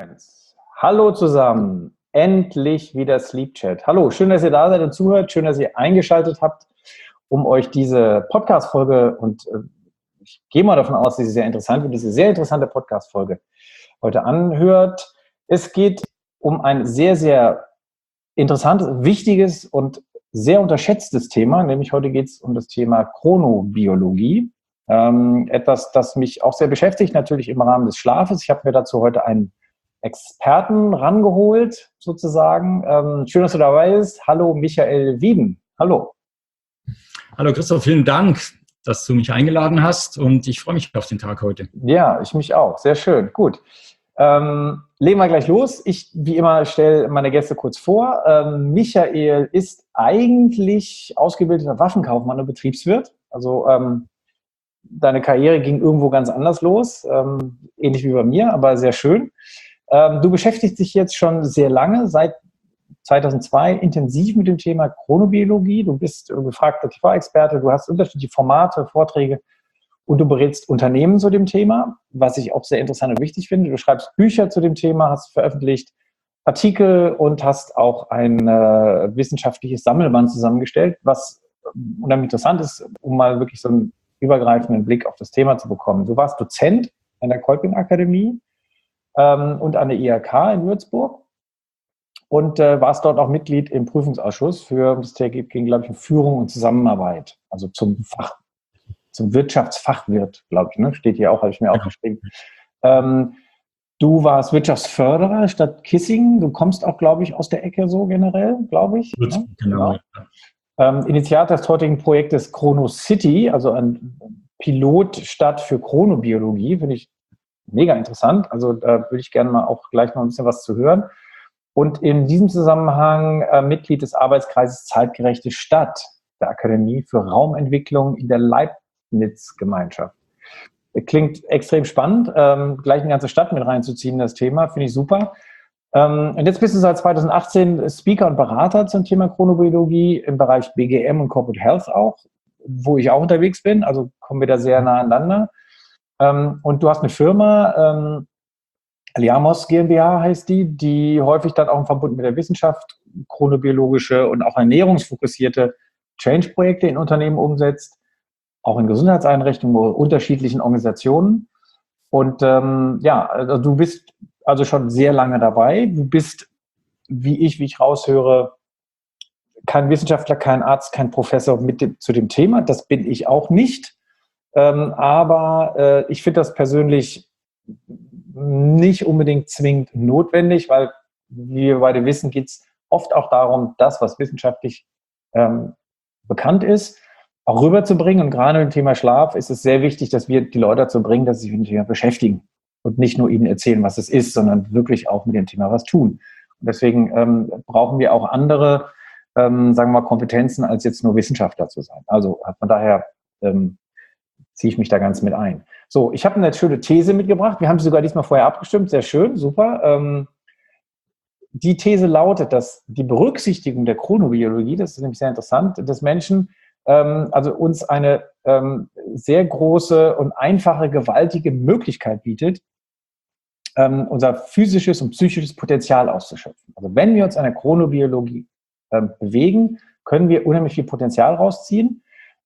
Eins. Hallo zusammen, endlich wieder Sleep Chat. Hallo, schön, dass ihr da seid und zuhört, schön, dass ihr eingeschaltet habt, um euch diese Podcast-Folge ich gehe mal davon aus, dass sie sehr interessant wird, diese sehr interessante Podcast-Folge heute anhört. Es geht um ein sehr, sehr interessantes, wichtiges und sehr unterschätztes Thema, nämlich heute geht es um das Thema Chronobiologie. Etwas, das mich auch sehr beschäftigt, natürlich im Rahmen des Schlafes. Ich habe mir dazu heute einen Experten rangeholt, sozusagen. Schön, dass du dabei bist. Hallo, Michael Wieden. Hallo. Hallo Christoph, vielen Dank, dass du mich eingeladen hast und ich freue mich auf den Tag heute. Ja, ich mich auch. Sehr schön. Gut. Legen wir gleich los. Ich, wie immer, stelle meine Gäste kurz vor. Michael ist eigentlich ausgebildeter Waffenkaufmann und Betriebswirt. Also deine Karriere ging irgendwo ganz anders los, ähnlich wie bei mir, aber sehr schön. Du beschäftigst dich jetzt schon sehr lange, seit 2002, intensiv mit dem Thema Chronobiologie. Du bist gefragter TV-Experte, du hast unterschiedliche Formate, Vorträge und du berätst Unternehmen zu dem Thema, was ich auch sehr interessant und wichtig finde. Du schreibst Bücher zu dem Thema, hast veröffentlicht Artikel und hast auch ein wissenschaftliches Sammelband zusammengestellt, was unheimlich interessant ist, um mal wirklich so einen übergreifenden Blick auf das Thema zu bekommen. Du warst Dozent an der Kolping-Akademie und an der IHK in Würzburg und warst dort auch Mitglied im Prüfungsausschuss das ging, glaube ich, um Führung und Zusammenarbeit, also zum Wirtschaftsfachwirt, glaube ich, ne? Steht hier auch, habe ich mir aufgeschrieben. Du warst Wirtschaftsförderer statt Kissing. Du kommst auch, glaube ich, aus der Ecke so generell, glaube ich. Ne? Genau. Initiator des heutigen Projektes Chrono City, also ein Pilotstadt für Chronobiologie, finde ich mega interessant. Also da würde ich gerne mal auch gleich noch ein bisschen was zu hören. Und in diesem Zusammenhang Mitglied des Arbeitskreises Zeitgerechte Stadt der Akademie für Raumentwicklung in der Leibniz-Gemeinschaft. Klingt extrem spannend, gleich eine ganze Stadt mit reinzuziehen, das Thema, finde ich super. Und jetzt bist du seit 2018 Speaker und Berater zum Thema Chronobiologie im Bereich BGM und Corporate Health auch, wo ich auch unterwegs bin, also kommen wir da sehr nah aneinander. Und du hast eine Firma, Liamos GmbH heißt die häufig dann auch im Verbund mit der Wissenschaft chronobiologische und auch ernährungsfokussierte Change-Projekte in Unternehmen umsetzt, auch in Gesundheitseinrichtungen oder unterschiedlichen Organisationen. Und also du bist also schon sehr lange dabei. Du bist, wie ich raushöre, kein Wissenschaftler, kein Arzt, kein Professor zu dem Thema. Das bin ich auch nicht. Aber ich finde das persönlich nicht unbedingt zwingend notwendig, weil, wie wir beide wissen, geht es oft auch darum, das, was wissenschaftlich bekannt ist, auch rüberzubringen. Und gerade im Thema Schlaf ist es sehr wichtig, dass wir die Leute dazu bringen, dass sie sich mit dem Thema beschäftigen und nicht nur ihnen erzählen, was es ist, sondern wirklich auch mit dem Thema was tun. Und deswegen brauchen wir auch andere, sagen wir mal, Kompetenzen, als jetzt nur Wissenschaftler zu sein. Also von daher ziehe ich mich da ganz mit ein. So, ich habe eine schöne These mitgebracht. Wir haben sie sogar diesmal vorher abgestimmt. Sehr schön, super. Die These lautet, dass die Berücksichtigung der Chronobiologie, das ist nämlich sehr interessant, des Menschen, also uns eine sehr große und einfache, gewaltige Möglichkeit bietet, unser physisches und psychisches Potenzial auszuschöpfen. Also wenn wir uns an der Chronobiologie bewegen, können wir unheimlich viel Potenzial rausziehen.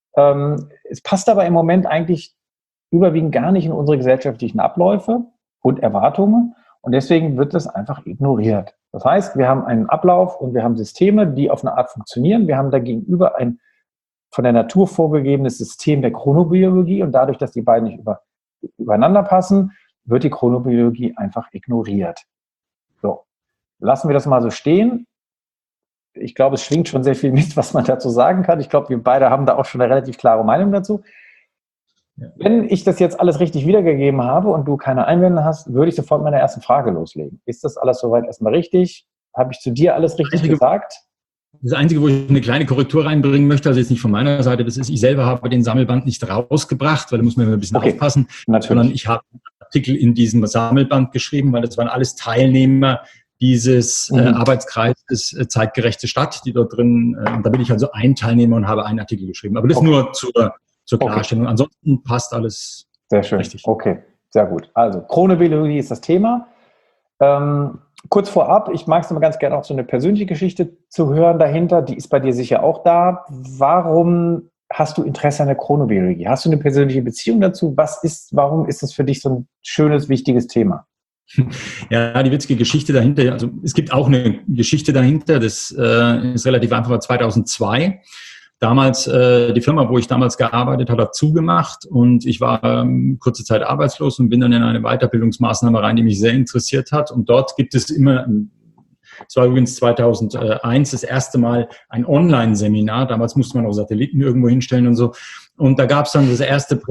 Es passt aber im Moment eigentlich überwiegend gar nicht in unsere gesellschaftlichen Abläufe und Erwartungen und deswegen wird das einfach ignoriert. Das heißt, wir haben einen Ablauf und wir haben Systeme, die auf eine Art funktionieren. Wir haben dagegenüber ein von der Natur vorgegebenes System der Chronobiologie und dadurch, dass die beiden nicht übereinander passen, wird die Chronobiologie einfach ignoriert. So, lassen wir das mal so stehen. Ich glaube, es schwingt schon sehr viel mit, was man dazu sagen kann. Ich glaube, wir beide haben da auch schon eine relativ klare Meinung dazu. Ja. Wenn ich das jetzt alles richtig wiedergegeben habe und du keine Einwände hast, würde ich sofort mit meiner ersten Frage loslegen. Ist das alles soweit erstmal richtig? Habe ich zu dir alles richtig gesagt? Das Einzige, wo ich eine kleine Korrektur reinbringen möchte, also jetzt nicht von meiner Seite, das ist, ich selber habe den Sammelband nicht rausgebracht, weil da muss man immer ein bisschen aufpassen, sondern ich habe einen Artikel in diesem Sammelband geschrieben, weil das waren alles Teilnehmer dieses Arbeitskreises Zeitgerechte Stadt, die dort drin, da bin ich also ein Teilnehmer und habe einen Artikel geschrieben. Aber das nur zur Klarstellung. Ansonsten passt alles sehr schön. Richtig. Okay, sehr gut. Also Chronobiologie ist das Thema. Kurz vorab, ich mag es immer ganz gerne auch so eine persönliche Geschichte zu hören dahinter. Die ist bei dir sicher auch da. Warum hast du Interesse an der Chronobiologie? Hast du eine persönliche Beziehung dazu? Warum ist das für dich so ein schönes, wichtiges Thema? Ja, die witzige Geschichte dahinter, also es gibt auch eine Geschichte dahinter, das ist relativ einfach, war 2002. Damals, die Firma, wo ich damals gearbeitet habe, hat zugemacht und ich war kurze Zeit arbeitslos und bin dann in eine Weiterbildungsmaßnahme rein, die mich sehr interessiert hat. Und dort gibt es immer, es war übrigens 2001 das erste Mal ein Online-Seminar. Damals musste man auch Satelliten irgendwo hinstellen und so. Und da gab es dann das erste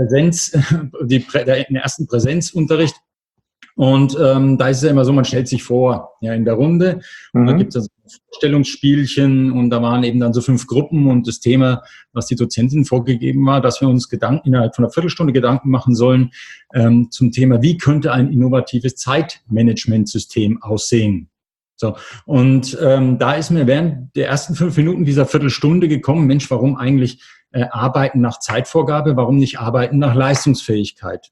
den ersten Präsenzunterricht. Und da ist es ja immer so, man stellt sich vor, ja, in der Runde. Und da gibt es also Vorstellungsspielchen und da waren eben dann so 5 Gruppen und das Thema, was die Dozentin vorgegeben war, dass wir uns innerhalb von einer Viertelstunde Gedanken machen sollen zum Thema, wie könnte ein innovatives Zeitmanagementsystem aussehen. So, und da ist mir während der ersten 5 Minuten dieser Viertelstunde gekommen, Mensch, warum eigentlich arbeiten nach Zeitvorgabe, warum nicht arbeiten nach Leistungsfähigkeit?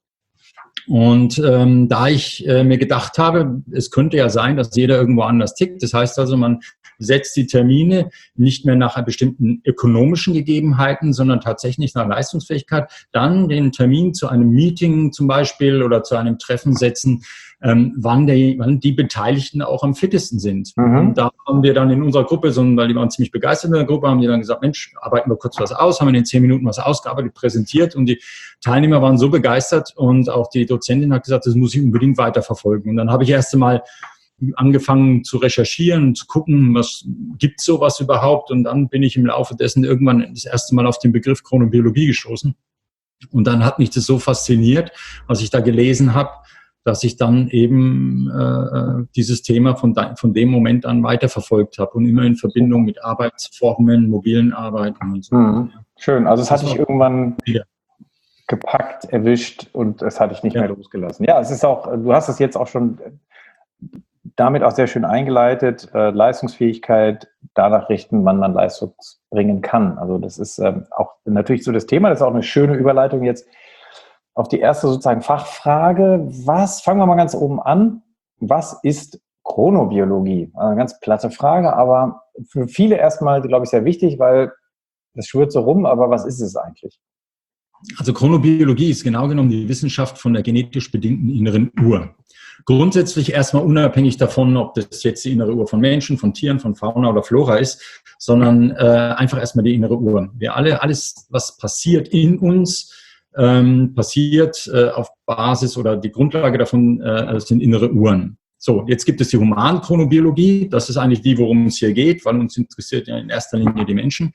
Und da ich mir gedacht habe, es könnte ja sein, dass jeder irgendwo anders tickt. Das heißt also, man setzt die Termine nicht mehr nach bestimmten ökonomischen Gegebenheiten, sondern tatsächlich nach Leistungsfähigkeit. Dann den Termin zu einem Meeting zum Beispiel oder zu einem Treffen setzen, wann die Beteiligten auch am fittesten sind. Und da haben wir dann in unserer Gruppe, weil die waren ziemlich begeistert in der Gruppe, haben die dann gesagt, Mensch, arbeiten wir kurz was aus, haben in den 10 Minuten was ausgearbeitet, präsentiert und die Teilnehmer waren so begeistert und auch die Dozentin hat gesagt, das muss ich unbedingt weiterverfolgen. Und dann habe ich erst einmal angefangen zu recherchieren und zu gucken, was gibt es sowas überhaupt, und dann bin ich im Laufe dessen irgendwann das erste Mal auf den Begriff Chronobiologie gestoßen. Und dann hat mich das so fasziniert, was ich da gelesen habe, dass ich dann eben dieses Thema von dem Moment an weiterverfolgt habe und immer in Verbindung mit Arbeitsformen, mobilen Arbeiten und so. Schön, also es hat dich irgendwann gepackt, erwischt und es hat dich nicht mehr losgelassen. Ja, es ist auch, du hast es jetzt auch schon damit auch sehr schön eingeleitet, Leistungsfähigkeit danach richten, wann man Leistung bringen kann. Also das ist auch natürlich so das Thema, das ist auch eine schöne Überleitung jetzt auf die erste sozusagen Fachfrage. Fangen wir mal ganz oben an. Was ist Chronobiologie? Also eine ganz platte Frage, aber für viele erstmal, glaube ich, sehr wichtig, weil das schwirrt so rum, aber was ist es eigentlich? Also Chronobiologie ist genau genommen die Wissenschaft von der genetisch bedingten inneren Uhr. Grundsätzlich erstmal unabhängig davon, ob das jetzt die innere Uhr von Menschen, von Tieren, von Fauna oder Flora ist, sondern einfach erstmal die innere Uhr. Alles, was passiert in uns, passiert auf Basis oder die Grundlage davon sind innere Uhren. So, jetzt gibt es die Humanchronobiologie, das ist eigentlich die, worum es hier geht, weil uns interessiert ja in erster Linie die Menschen.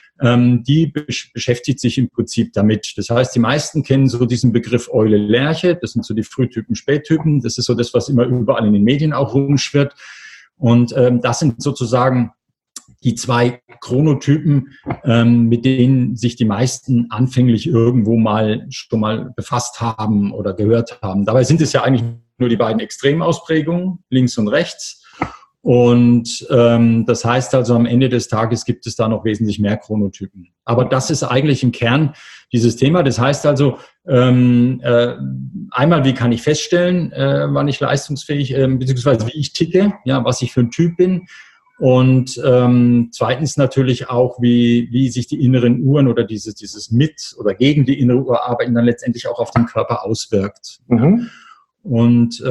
Die beschäftigt sich im Prinzip damit. Das heißt, die meisten kennen so diesen Begriff Eule-Lerche, das sind so die Frühtypen, Spättypen, das ist so das, was immer überall in den Medien auch rumschwirrt. Und das sind sozusagen die 2 Chronotypen, mit denen sich die meisten anfänglich irgendwo schon mal befasst haben oder gehört haben. Dabei sind es ja eigentlich nur die beiden Extremausprägungen, links und rechts. Und das heißt also, am Ende des Tages gibt es da noch wesentlich mehr Chronotypen. Aber das ist eigentlich im Kern dieses Thema. Das heißt also, einmal, wie kann ich feststellen, wann ich leistungsfähig, beziehungsweise wie ich ticke, ja, was ich für ein Typ bin. Und zweitens natürlich auch, wie sich die inneren Uhren oder dieses mit oder gegen die innere Uhr arbeiten dann letztendlich auch auf den Körper auswirkt. Und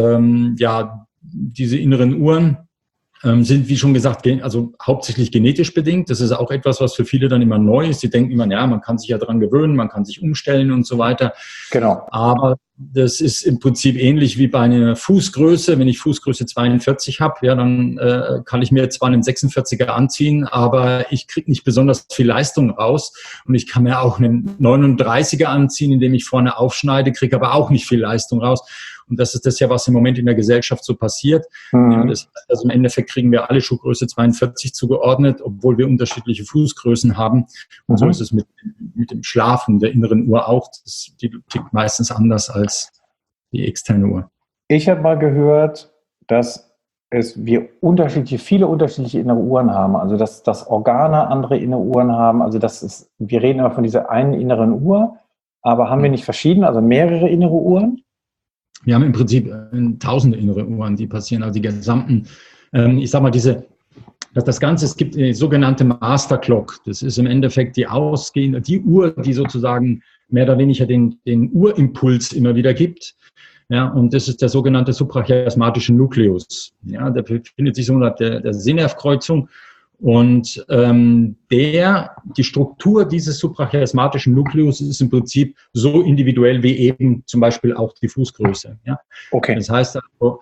diese inneren Uhren sind, wie schon gesagt, also hauptsächlich genetisch bedingt. Das ist auch etwas, was für viele dann immer neu ist. Sie denken immer, ja, man kann sich ja dran gewöhnen, man kann sich umstellen und so weiter. Genau. Aber das ist im Prinzip ähnlich wie bei einer Fußgröße. Wenn ich Fußgröße 42 habe, ja, dann kann ich mir zwar einen 46er anziehen, aber ich kriege nicht besonders viel Leistung raus. Und ich kann mir auch einen 39er anziehen, indem ich vorne aufschneide, kriege aber auch nicht viel Leistung raus. Und das ist das ja, was im Moment in der Gesellschaft so passiert. Also im Endeffekt kriegen wir alle Schuhgröße 42 zugeordnet, obwohl wir unterschiedliche Fußgrößen haben. Und so ist es mit dem Schlafen der inneren Uhr auch. Die tickt meistens anders als die externe Uhr. Ich habe mal gehört, dass wir viele unterschiedliche innere Uhren haben. Also dass Organe andere innere Uhren haben. Also wir reden immer von dieser einen inneren Uhr, aber haben wir nicht verschiedene, also mehrere innere Uhren? Wir haben im Prinzip tausende innere Uhren, die passieren, also die gesamten, ich sag mal, das Ganze, es gibt die sogenannte Master Clock. Das ist im Endeffekt die Uhr, die sozusagen mehr oder weniger den Urimpuls immer wieder gibt. Ja, und das ist der sogenannte suprachiasmatische Nukleus. Ja, der befindet sich so unter der Sehnervkreuzung. Und die Struktur dieses suprachiasmatischen Nukleus ist im Prinzip so individuell wie eben zum Beispiel auch die Fußgröße. Ja? Okay. Das heißt also,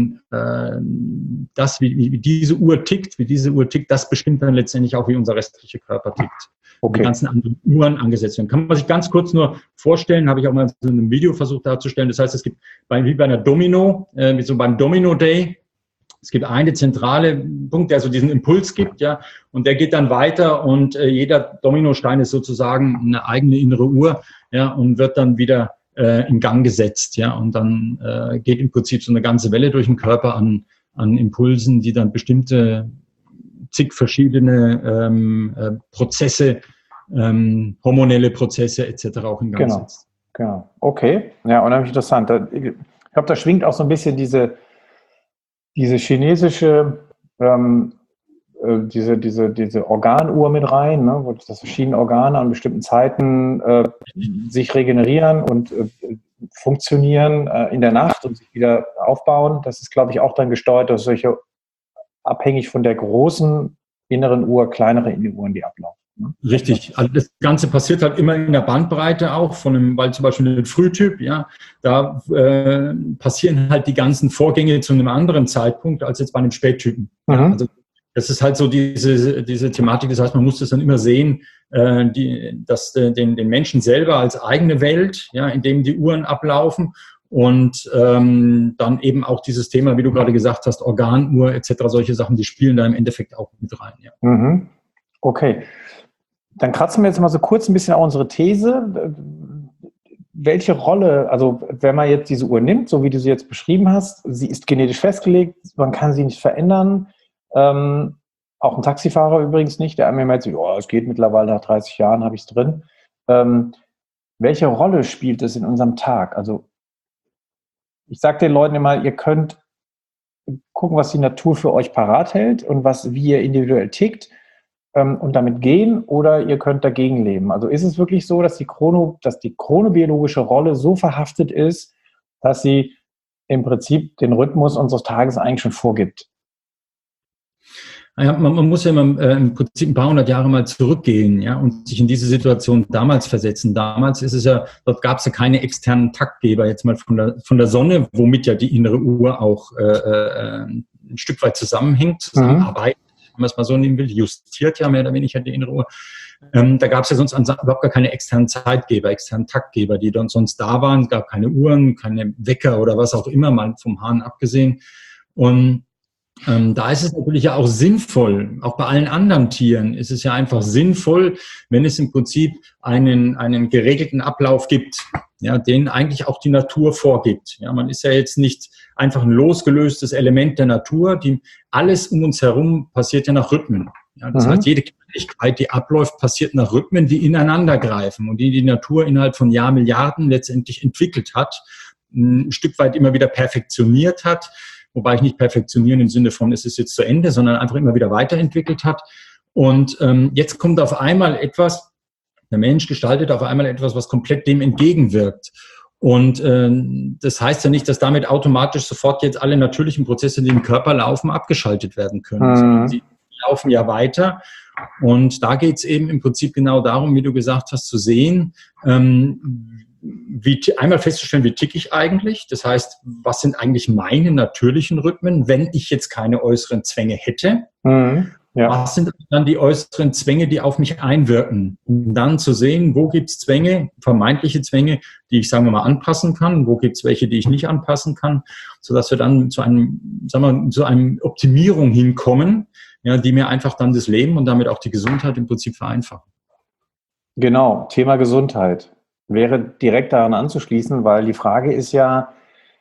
wie diese Uhr tickt, das bestimmt dann letztendlich auch, wie unser restlicher Körper tickt. Okay. Die ganzen anderen Uhren angesetzt werden. Kann man sich ganz kurz nur vorstellen, habe ich auch mal in einem Video versucht darzustellen. Das heißt, es gibt wie bei einer Domino, wie so beim Domino Day, es gibt einen zentralen Punkt, der so diesen Impuls gibt, ja, und der geht dann weiter und jeder Dominostein ist sozusagen eine eigene innere Uhr, ja, und wird dann wieder in Gang gesetzt, ja, und dann geht im Prinzip so eine ganze Welle durch den Körper an Impulsen, die dann bestimmte zig verschiedene Prozesse, hormonelle Prozesse etc. auch in Gang setzt. Genau, okay, ja, unheimlich interessant. Ich glaube, da schwingt auch so ein bisschen diese chinesische, diese Organuhr mit rein, ne, wo das verschiedene Organe an bestimmten Zeiten sich regenerieren und funktionieren in der Nacht und sich wieder aufbauen. Das ist, glaube ich, auch dann gesteuert durch solche, abhängig von der großen inneren Uhr, kleinere innere Uhren, die ablaufen. Ne? Richtig, also das Ganze passiert halt immer in der Bandbreite auch, weil zum Beispiel ein Frühtyp, ja, da passieren halt die ganzen Vorgänge zu einem anderen Zeitpunkt als jetzt bei einem Spättypen. Mhm. Ja, also das ist halt so diese Thematik, das heißt, man muss das dann immer sehen, den Menschen selber als eigene Welt, ja, in dem die Uhren ablaufen. Und dann eben auch dieses Thema, wie du gerade gesagt hast, Organuhr etc., solche Sachen, die spielen da im Endeffekt auch mit rein. Ja. Mhm. Okay, dann kratzen wir jetzt mal so kurz ein bisschen auf unsere These. Welche Rolle, also wenn man jetzt diese Uhr nimmt, so wie du sie jetzt beschrieben hast, sie ist genetisch festgelegt, man kann sie nicht verändern. Auch ein Taxifahrer übrigens nicht, der mir meint, so, es geht mittlerweile nach 30 Jahren, habe ich es drin. Welche Rolle spielt es in unserem Tag? Also ich sage den Leuten immer, ihr könnt gucken, was die Natur für euch parat hält und wie ihr individuell tickt und damit gehen, oder ihr könnt dagegen leben. Also ist es wirklich so, dass die chronobiologische Rolle so verhaftet ist, dass sie im Prinzip den Rhythmus unseres Tages eigentlich schon vorgibt? Ja, man muss ja immer im Prinzip ein paar hundert Jahre mal zurückgehen, ja, und sich in diese Situation damals versetzen. Damals ist es ja, dort gab es ja keine externen Taktgeber, jetzt mal von der Sonne, womit ja die innere Uhr auch ein Stück weit zusammenarbeitet, wenn man es mal so nehmen will, justiert ja mehr oder weniger die innere Uhr. Da gab es ja sonst überhaupt gar keine externen Zeitgeber, externen Taktgeber, die dann sonst da waren. Es gab keine Uhren, keine Wecker oder was auch immer, mal vom Hahn abgesehen. Und da ist es natürlich ja auch sinnvoll, auch bei allen anderen Tieren ist es ja einfach sinnvoll, wenn es im Prinzip einen geregelten Ablauf gibt, ja, den eigentlich auch die Natur vorgibt. Ja, man ist ja jetzt nicht einfach ein losgelöstes Element der Natur, alles um uns herum passiert ja nach Rhythmen. Ja, das heißt, jede Kleinigkeit, die abläuft, passiert nach Rhythmen, die ineinander greifen und die Natur innerhalb von Jahrmilliarden letztendlich entwickelt hat, ein Stück weit immer wieder perfektioniert hat. Wobei ich nicht perfektionieren im Sinne von, es ist jetzt zu Ende, sondern einfach immer wieder weiterentwickelt hat. Und jetzt kommt auf einmal der Mensch gestaltet auf einmal etwas, was komplett dem entgegenwirkt. Und das heißt ja nicht, dass damit automatisch sofort jetzt alle natürlichen Prozesse, die im Körper laufen, abgeschaltet werden können. Sondern sie laufen ja weiter. Und da geht es eben im Prinzip genau darum, wie du gesagt hast, zu sehen, einmal festzustellen, wie ticke ich eigentlich? Das heißt, was sind eigentlich meine natürlichen Rhythmen, wenn ich jetzt keine äußeren Zwänge hätte? Ja. Was sind dann die äußeren Zwänge, die auf mich einwirken? Um dann zu sehen, wo gibt es Zwänge, vermeintliche Zwänge, die ich, sagen wir mal, anpassen kann, wo gibt es welche, die ich nicht anpassen kann, sodass wir dann zu einem Optimierung hinkommen, ja, die mir einfach dann das Leben und damit auch die Gesundheit im Prinzip vereinfachen. Genau, Thema Gesundheit wäre direkt daran anzuschließen, weil die Frage ist ja,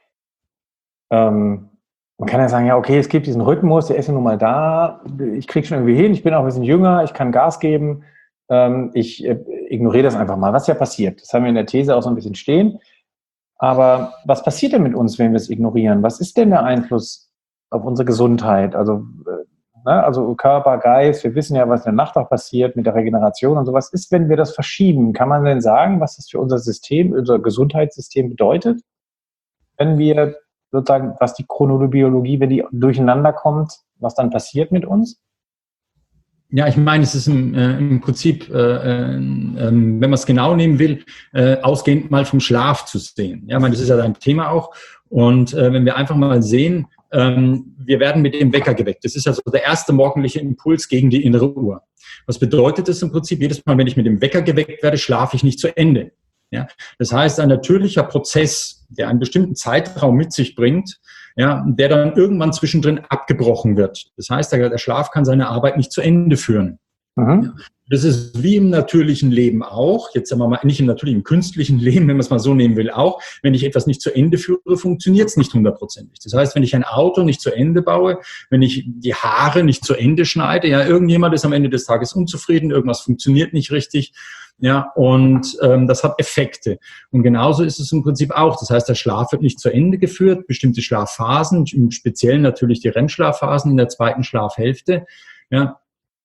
man kann ja sagen, ja, okay, es gibt diesen Rhythmus, der ist ja nun mal da, ich kriege schon irgendwie hin, ich bin auch ein bisschen jünger, ich kann Gas geben, ich ignoriere das einfach mal, was ja passiert. Das haben wir in der These auch so ein bisschen stehen. Aber was passiert denn mit uns, wenn wir es ignorieren? Was ist denn der Einfluss auf unsere Gesundheit? Also, also Körper, Geist, wir wissen ja, was in der Nacht auch passiert mit der Regeneration und so. Was ist, wenn wir das verschieben? Kann man denn sagen, was das für unser System, unser Gesundheitssystem bedeutet? Wenn wir sozusagen, was die Chronobiologie, wenn die durcheinander kommt, was dann passiert mit uns? Ja, ich meine, es ist im Prinzip, wenn man es genau nehmen will, ausgehend mal vom Schlaf zu sehen. Ja, ich meine, das ist ja dein Thema auch. Und wenn wir einfach mal sehen, wir werden mit dem Wecker geweckt. Das ist also der erste morgendliche Impuls gegen die innere Uhr. Was bedeutet das im Prinzip? Jedes Mal, wenn ich mit dem Wecker geweckt werde, schlafe ich nicht zu Ende. Ja, das heißt, ein natürlicher Prozess, der einen bestimmten Zeitraum mit sich bringt, ja, der dann irgendwann zwischendrin abgebrochen wird. Das heißt, der Schlaf kann seine Arbeit nicht zu Ende führen. Mhm. Ja, das ist wie im natürlichen Leben auch, jetzt sagen wir mal, nicht im natürlichen, im künstlichen Leben, wenn man es mal so nehmen will, auch. Wenn ich etwas nicht zu Ende führe, funktioniert es nicht 100%. Das heißt, wenn ich ein Auto nicht zu Ende baue, wenn ich die Haare nicht zu Ende schneide, ja, irgendjemand ist am Ende des Tages unzufrieden, irgendwas funktioniert nicht richtig. Ja, und das hat Effekte. Und genauso ist es im Prinzip auch. Das heißt, der Schlaf wird nicht zu Ende geführt. Bestimmte Schlafphasen, im Speziellen natürlich die REM-Schlafphasen in der zweiten Schlafhälfte, ja,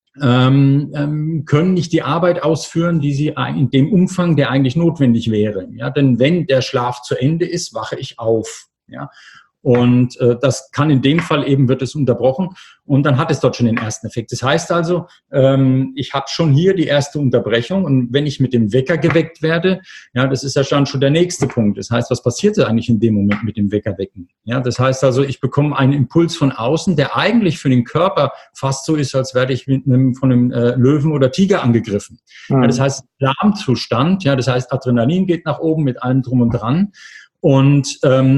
können nicht die Arbeit ausführen, die sie in dem Umfang, der eigentlich notwendig wäre. Ja, denn wenn der Schlaf zu Ende ist, wache ich auf. Ja. Und das kann in dem Fall eben, wird es unterbrochen und dann hat es dort schon den ersten Effekt. Das heißt also, ich habe schon hier die erste Unterbrechung und wenn ich mit dem Wecker geweckt werde, ja, das ist ja schon der nächste Punkt. Das heißt, was passiert eigentlich in dem Moment mit dem Weckerwecken? Ja, das heißt also, ich bekomme einen Impuls von außen, der eigentlich für den Körper fast so ist, als werde ich von einem Löwen oder Tiger angegriffen. Mhm. Ja, das heißt, Alarmzustand, ja, das heißt, Adrenalin geht nach oben mit allem drum und dran und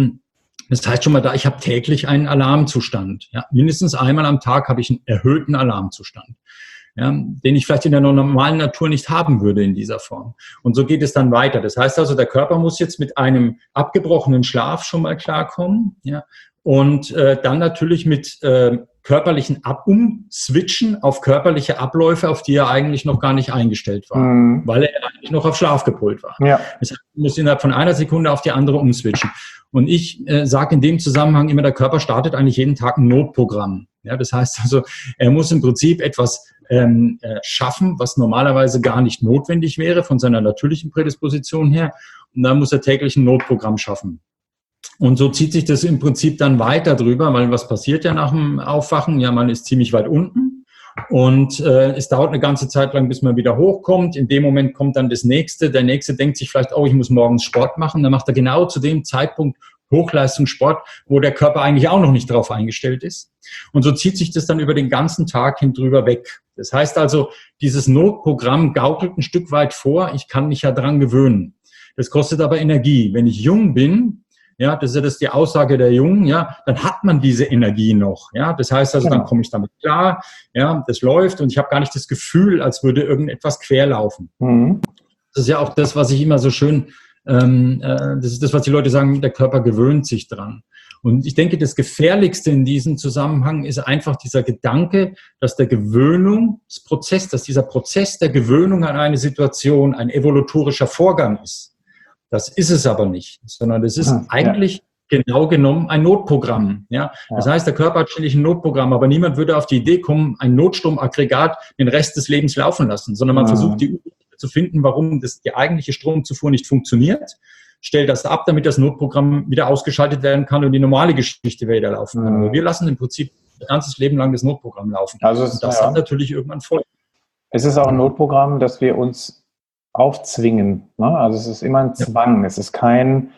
das heißt schon mal da, ich habe täglich einen Alarmzustand. Ja, mindestens einmal am Tag habe ich einen erhöhten Alarmzustand, ja, den ich vielleicht in der normalen Natur nicht haben würde in dieser Form. Und so geht es dann weiter. Das heißt also, der Körper muss jetzt mit einem abgebrochenen Schlaf schon mal klarkommen, ja, und dann natürlich mit körperlichen umswitchen auf körperliche Abläufe, auf die er eigentlich noch gar nicht eingestellt war, weil er eigentlich noch auf Schlaf gepolt war. Ja. Das heißt, er muss innerhalb von einer Sekunde auf die andere umswitchen. Und ich sage in dem Zusammenhang immer, der Körper startet eigentlich jeden Tag ein Notprogramm. Ja, das heißt also, er muss im Prinzip etwas schaffen, was normalerweise gar nicht notwendig wäre von seiner natürlichen Prädisposition her. Und dann muss er täglich ein Notprogramm schaffen. Und so zieht sich das im Prinzip dann weiter drüber, weil was passiert ja nach dem Aufwachen? Ja, man ist ziemlich weit unten und es dauert eine ganze Zeit lang, bis man wieder hochkommt. In dem Moment kommt dann das Nächste. Der Nächste denkt sich vielleicht, oh, ich muss morgens Sport machen. Dann macht er genau zu dem Zeitpunkt Hochleistungssport, wo der Körper eigentlich auch noch nicht drauf eingestellt ist. Und so zieht sich das dann über den ganzen Tag hin drüber weg. Das heißt also, dieses Notprogramm gaukelt ein Stück weit vor. Ich kann mich ja dran gewöhnen. Das kostet aber Energie. Wenn ich jung bin, ja, das ist ja die Aussage der Jungen, ja, dann hat man diese Energie noch, ja, das heißt also, dann komme ich damit klar, ja, das läuft und ich habe gar nicht das Gefühl, als würde irgendetwas querlaufen. Mhm. Das ist ja auch das, was ich immer so schön, das ist das, was die Leute sagen, der Körper gewöhnt sich dran. Und ich denke, das Gefährlichste in diesem Zusammenhang ist einfach dieser Gedanke, dass der Gewöhnungsprozess, dass dieser Prozess der Gewöhnung an eine Situation ein evolutorischer Vorgang ist. Das ist es aber nicht, sondern es ist eigentlich genau genommen ein Notprogramm. Ja? Das heißt, der Körper hat ständig ein Notprogramm, aber niemand würde auf die Idee kommen, ein Notstromaggregat den Rest des Lebens laufen lassen, sondern man versucht die Ursache zu finden, warum die eigentliche Stromzufuhr nicht funktioniert, stellt das ab, damit das Notprogramm wieder ausgeschaltet werden kann und die normale Geschichte wieder laufen kann. Aber wir lassen im Prinzip ein ganzes Leben lang das Notprogramm laufen. Also und das hat natürlich irgendwann Folgen. Es ist auch ein Notprogramm, dass wir uns aufzwingen. Ne? Also es ist immer ein Zwang. Es ist kein,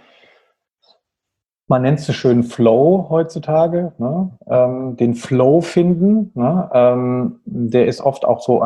man nennt es so schön Flow heutzutage, ne? Den Flow finden. Ne? Der ist oft auch so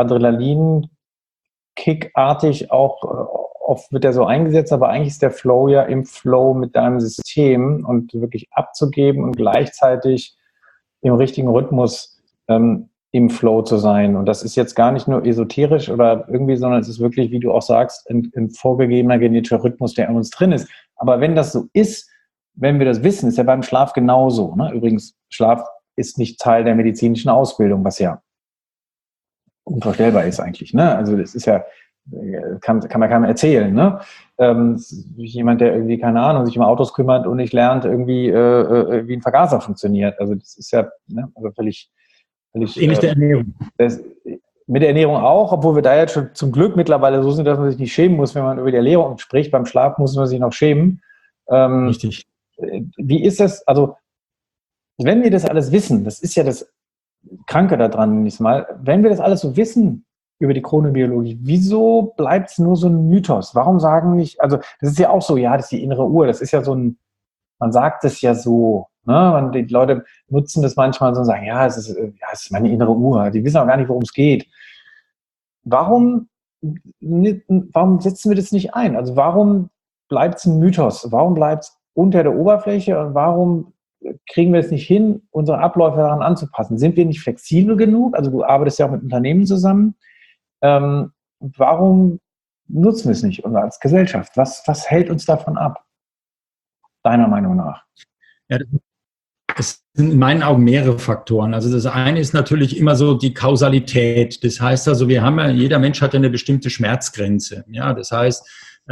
Adrenalin-Kick-artig, auch oft wird er so eingesetzt, aber eigentlich ist der Flow ja im Flow mit deinem System und wirklich abzugeben und gleichzeitig im richtigen Rhythmus im Flow zu sein. Und das ist jetzt gar nicht nur esoterisch oder irgendwie, sondern es ist wirklich, wie du auch sagst, ein vorgegebener genetischer Rhythmus, der in uns drin ist. Aber wenn das so ist, wenn wir das wissen, ist ja beim Schlaf genauso. Ne? Übrigens, Schlaf ist nicht Teil der medizinischen Ausbildung, was ja unvorstellbar ist eigentlich. Ne? Also das ist ja kann man keinem erzählen, ne? Jemand, der irgendwie, keine Ahnung, sich um Autos kümmert und nicht lernt, irgendwie wie ein Vergaser funktioniert. Also das ist ja, ne, also völlig ähnlich der Ernährung. Mit der Ernährung auch, obwohl wir da jetzt schon zum Glück mittlerweile so sind, dass man sich nicht schämen muss, wenn man über die Ernährung spricht. Beim Schlaf muss man sich noch schämen. Richtig. Wie ist das, also wenn wir das alles wissen, das ist ja das Kranke daran, wenn wir das alles so wissen über die Chronobiologie, wieso bleibt es nur so ein Mythos? Warum sagen nicht, also das ist ja auch so, ja, das ist die innere Uhr, das ist ja so ein, man sagt es ja so, ne? Die Leute nutzen das manchmal so und sagen, ja, es ist meine innere Uhr, die wissen auch gar nicht, worum es geht. Warum setzen wir das nicht ein? Also warum bleibt es ein Mythos? Warum bleibt es unter der Oberfläche und warum kriegen wir es nicht hin, unsere Abläufe daran anzupassen? Sind wir nicht flexibel genug? Also du arbeitest ja auch mit Unternehmen zusammen. Warum nutzen wir es nicht und als Gesellschaft? Was hält uns davon ab? Deiner Meinung nach? Ja, es sind in meinen Augen mehrere Faktoren. Also das eine ist natürlich immer so die Kausalität. Das heißt also, jeder Mensch hat ja eine bestimmte Schmerzgrenze. Ja, das heißt,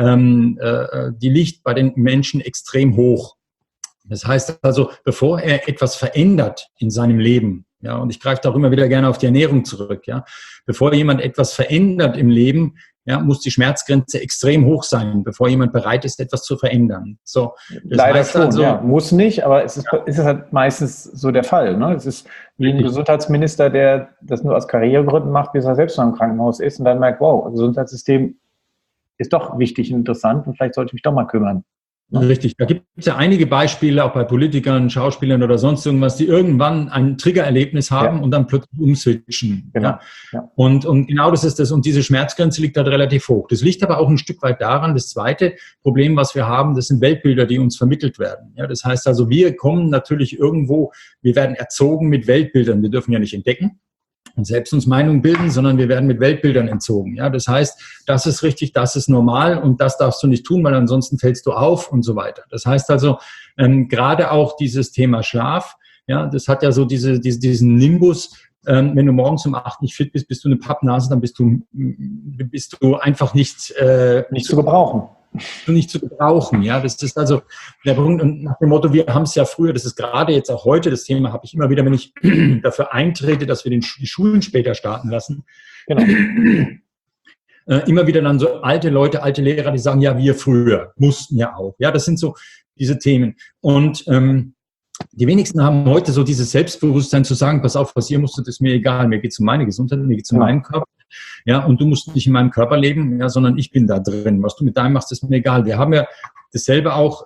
die liegt bei den Menschen extrem hoch. Das heißt also, bevor er etwas verändert in seinem Leben, ja, und ich greife da auch immer wieder gerne auf die Ernährung zurück, ja, bevor jemand etwas verändert im Leben, ja, muss die Schmerzgrenze extrem hoch sein, bevor jemand bereit ist, etwas zu verändern. So, leider schon, also, ja, muss nicht, aber es ist halt meistens so der Fall. Ne? Es ist wie ein Gesundheitsminister, der das nur aus Karrieregründen macht, bis er selbst noch im Krankenhaus ist und dann merkt, wow, das Gesundheitssystem ist doch wichtig und interessant und vielleicht sollte ich mich doch mal kümmern. Richtig. Da gibt es ja einige Beispiele, auch bei Politikern, Schauspielern oder sonst irgendwas, die irgendwann ein Triggererlebnis haben und dann plötzlich umswitchen. Genau. Ja. Ja. Und genau das ist das. Und diese Schmerzgrenze liegt halt relativ hoch. Das liegt aber auch ein Stück weit daran, das zweite Problem, was wir haben, das sind Weltbilder, die uns vermittelt werden. Ja, das heißt also, wir kommen natürlich irgendwo, wir werden erzogen mit Weltbildern. Wir dürfen ja nicht entdecken und selbst uns Meinungen bilden, sondern wir werden mit Weltbildern entzogen. Ja, das heißt, das ist richtig, das ist normal und das darfst du nicht tun, weil ansonsten fällst du auf und so weiter. Das heißt also, gerade auch dieses Thema Schlaf, ja, das hat ja so diesen Nimbus. Wenn du morgens um 8 nicht fit bist, bist du eine Pappnase, dann bist du einfach nicht zu gebrauchen. Nicht zu gebrauchen, ja, das ist also der Punkt. Und nach dem Motto, wir haben es ja früher, das ist gerade jetzt auch heute, das Thema habe ich immer wieder, wenn ich dafür eintrete, dass wir die Schulen später starten lassen. Genau. Immer wieder dann so alte Leute, alte Lehrer, die sagen, ja, wir früher mussten ja auch. Ja, das sind so diese Themen. Und die wenigsten haben heute so dieses Selbstbewusstsein zu sagen, pass auf, was ihr musstet, ist mir egal, mir geht es um meine Gesundheit, mir geht es um meinen Körper. Ja, und du musst nicht in meinem Körper leben, ja, sondern ich bin da drin. Was du mit deinem machst, ist mir egal. Wir haben ja dasselbe auch,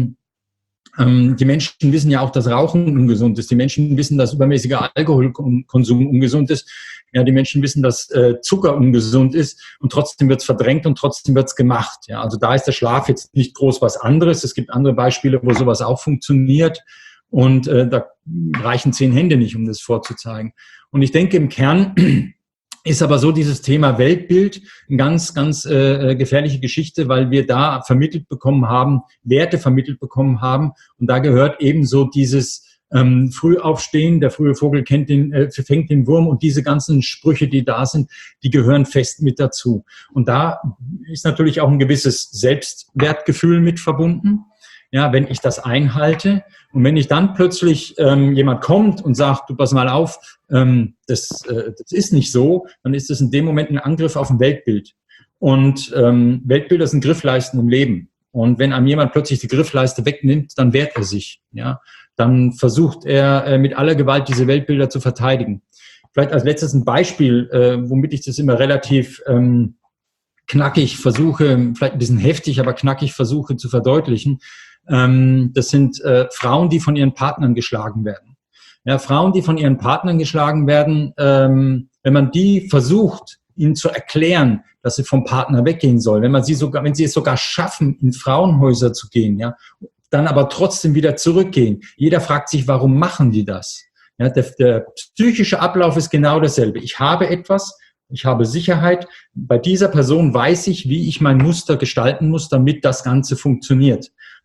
die Menschen wissen ja auch, dass Rauchen ungesund ist. Die Menschen wissen, dass übermäßiger Alkoholkonsum ungesund ist. Ja, die Menschen wissen, dass Zucker ungesund ist und trotzdem wird es verdrängt und trotzdem wird es gemacht. Ja, also da ist der Schlaf jetzt nicht groß was anderes. Es gibt andere Beispiele, wo sowas auch funktioniert. Und da reichen 10 Hände nicht, um das vorzuzeigen. Und ich denke, im Kern ist aber so dieses Thema Weltbild eine ganz, ganz gefährliche Geschichte, weil wir da vermittelt bekommen haben, Werte vermittelt bekommen haben. Und da gehört ebenso dieses Frühaufstehen, der frühe Vogel fängt den Wurm und diese ganzen Sprüche, die da sind, die gehören fest mit dazu. Und da ist natürlich auch ein gewisses Selbstwertgefühl mit verbunden. Ja, wenn ich das einhalte und wenn ich dann plötzlich jemand kommt und sagt, du pass mal auf, das ist nicht so, dann ist das in dem Moment ein Angriff auf ein Weltbild. Und Weltbilder sind Griffleisten im Leben. Und wenn einem jemand plötzlich die Griffleiste wegnimmt, dann wehrt er sich. Ja, dann versucht er mit aller Gewalt diese Weltbilder zu verteidigen. Vielleicht als letztes ein Beispiel, womit ich das immer relativ knackig versuche, vielleicht ein bisschen heftig, aber knackig versuche zu verdeutlichen. Das sind Frauen, die von ihren Partnern geschlagen werden. Ja, Frauen, die von ihren Partnern geschlagen werden, wenn man die versucht, ihnen zu erklären, dass sie vom Partner weggehen soll, wenn sie es sogar schaffen, in Frauenhäuser zu gehen, ja, dann aber trotzdem wieder zurückgehen. Jeder fragt sich, warum machen die das? Ja, der psychische Ablauf ist genau dasselbe. Ich habe etwas, ich habe Sicherheit. Bei dieser Person weiß ich, wie ich mein Muster gestalten muss, damit das Ganze funktioniert.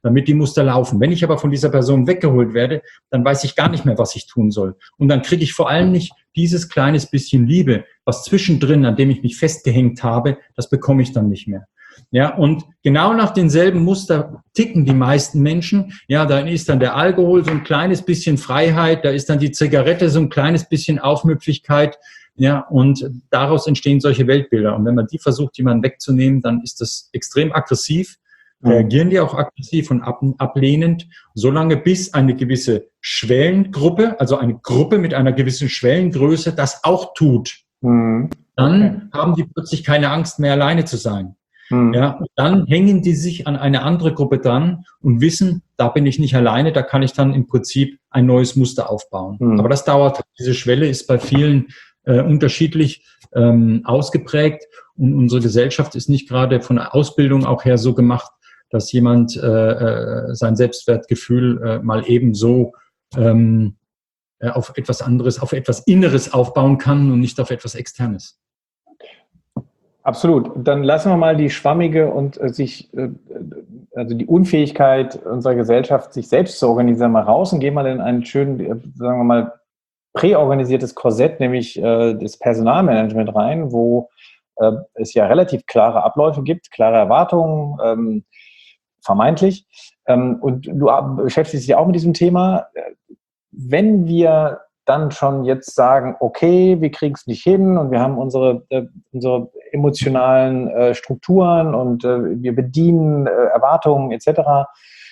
damit die Muster laufen. Wenn ich aber von dieser Person weggeholt werde, dann weiß ich gar nicht mehr, was ich tun soll. Und dann kriege ich vor allem nicht dieses kleines bisschen Liebe, was zwischendrin, an dem ich mich festgehängt habe, das bekomme ich dann nicht mehr. Ja, und genau nach denselben Muster ticken die meisten Menschen. Ja, da ist dann der Alkohol so ein kleines bisschen Freiheit, da ist dann die Zigarette so ein kleines bisschen Aufmüpfigkeit. Ja, und daraus entstehen solche Weltbilder. Und wenn man die versucht, jemanden wegzunehmen, dann ist das extrem aggressiv. Reagieren die auch aggressiv und ablehnend, solange bis eine gewisse Schwellengruppe, also eine Gruppe mit einer gewissen Schwellengröße, das auch tut. Dann haben die plötzlich keine Angst mehr, alleine zu sein. Ja, und dann hängen die sich an eine andere Gruppe dran und wissen, da bin ich nicht alleine, da kann ich dann im Prinzip ein neues Muster aufbauen. Aber das dauert. Diese Schwelle ist bei vielen unterschiedlich ausgeprägt und unsere Gesellschaft ist nicht gerade von der Ausbildung auch her so gemacht, dass jemand sein Selbstwertgefühl mal ebenso auf etwas anderes, auf etwas Inneres aufbauen kann und nicht auf etwas Externes. Absolut. Dann lassen wir mal die schwammige und also die Unfähigkeit unserer Gesellschaft, sich selbst zu organisieren, mal raus und gehen mal in ein schön, sagen wir mal, präorganisiertes Korsett, nämlich das Personalmanagement rein, wo es ja relativ klare Abläufe gibt, klare Erwartungen, vermeintlich. Und du beschäftigst dich auch mit diesem Thema. Wenn wir dann schon jetzt sagen, okay, wir kriegen es nicht hin und wir haben unsere emotionalen Strukturen und wir bedienen Erwartungen etc.,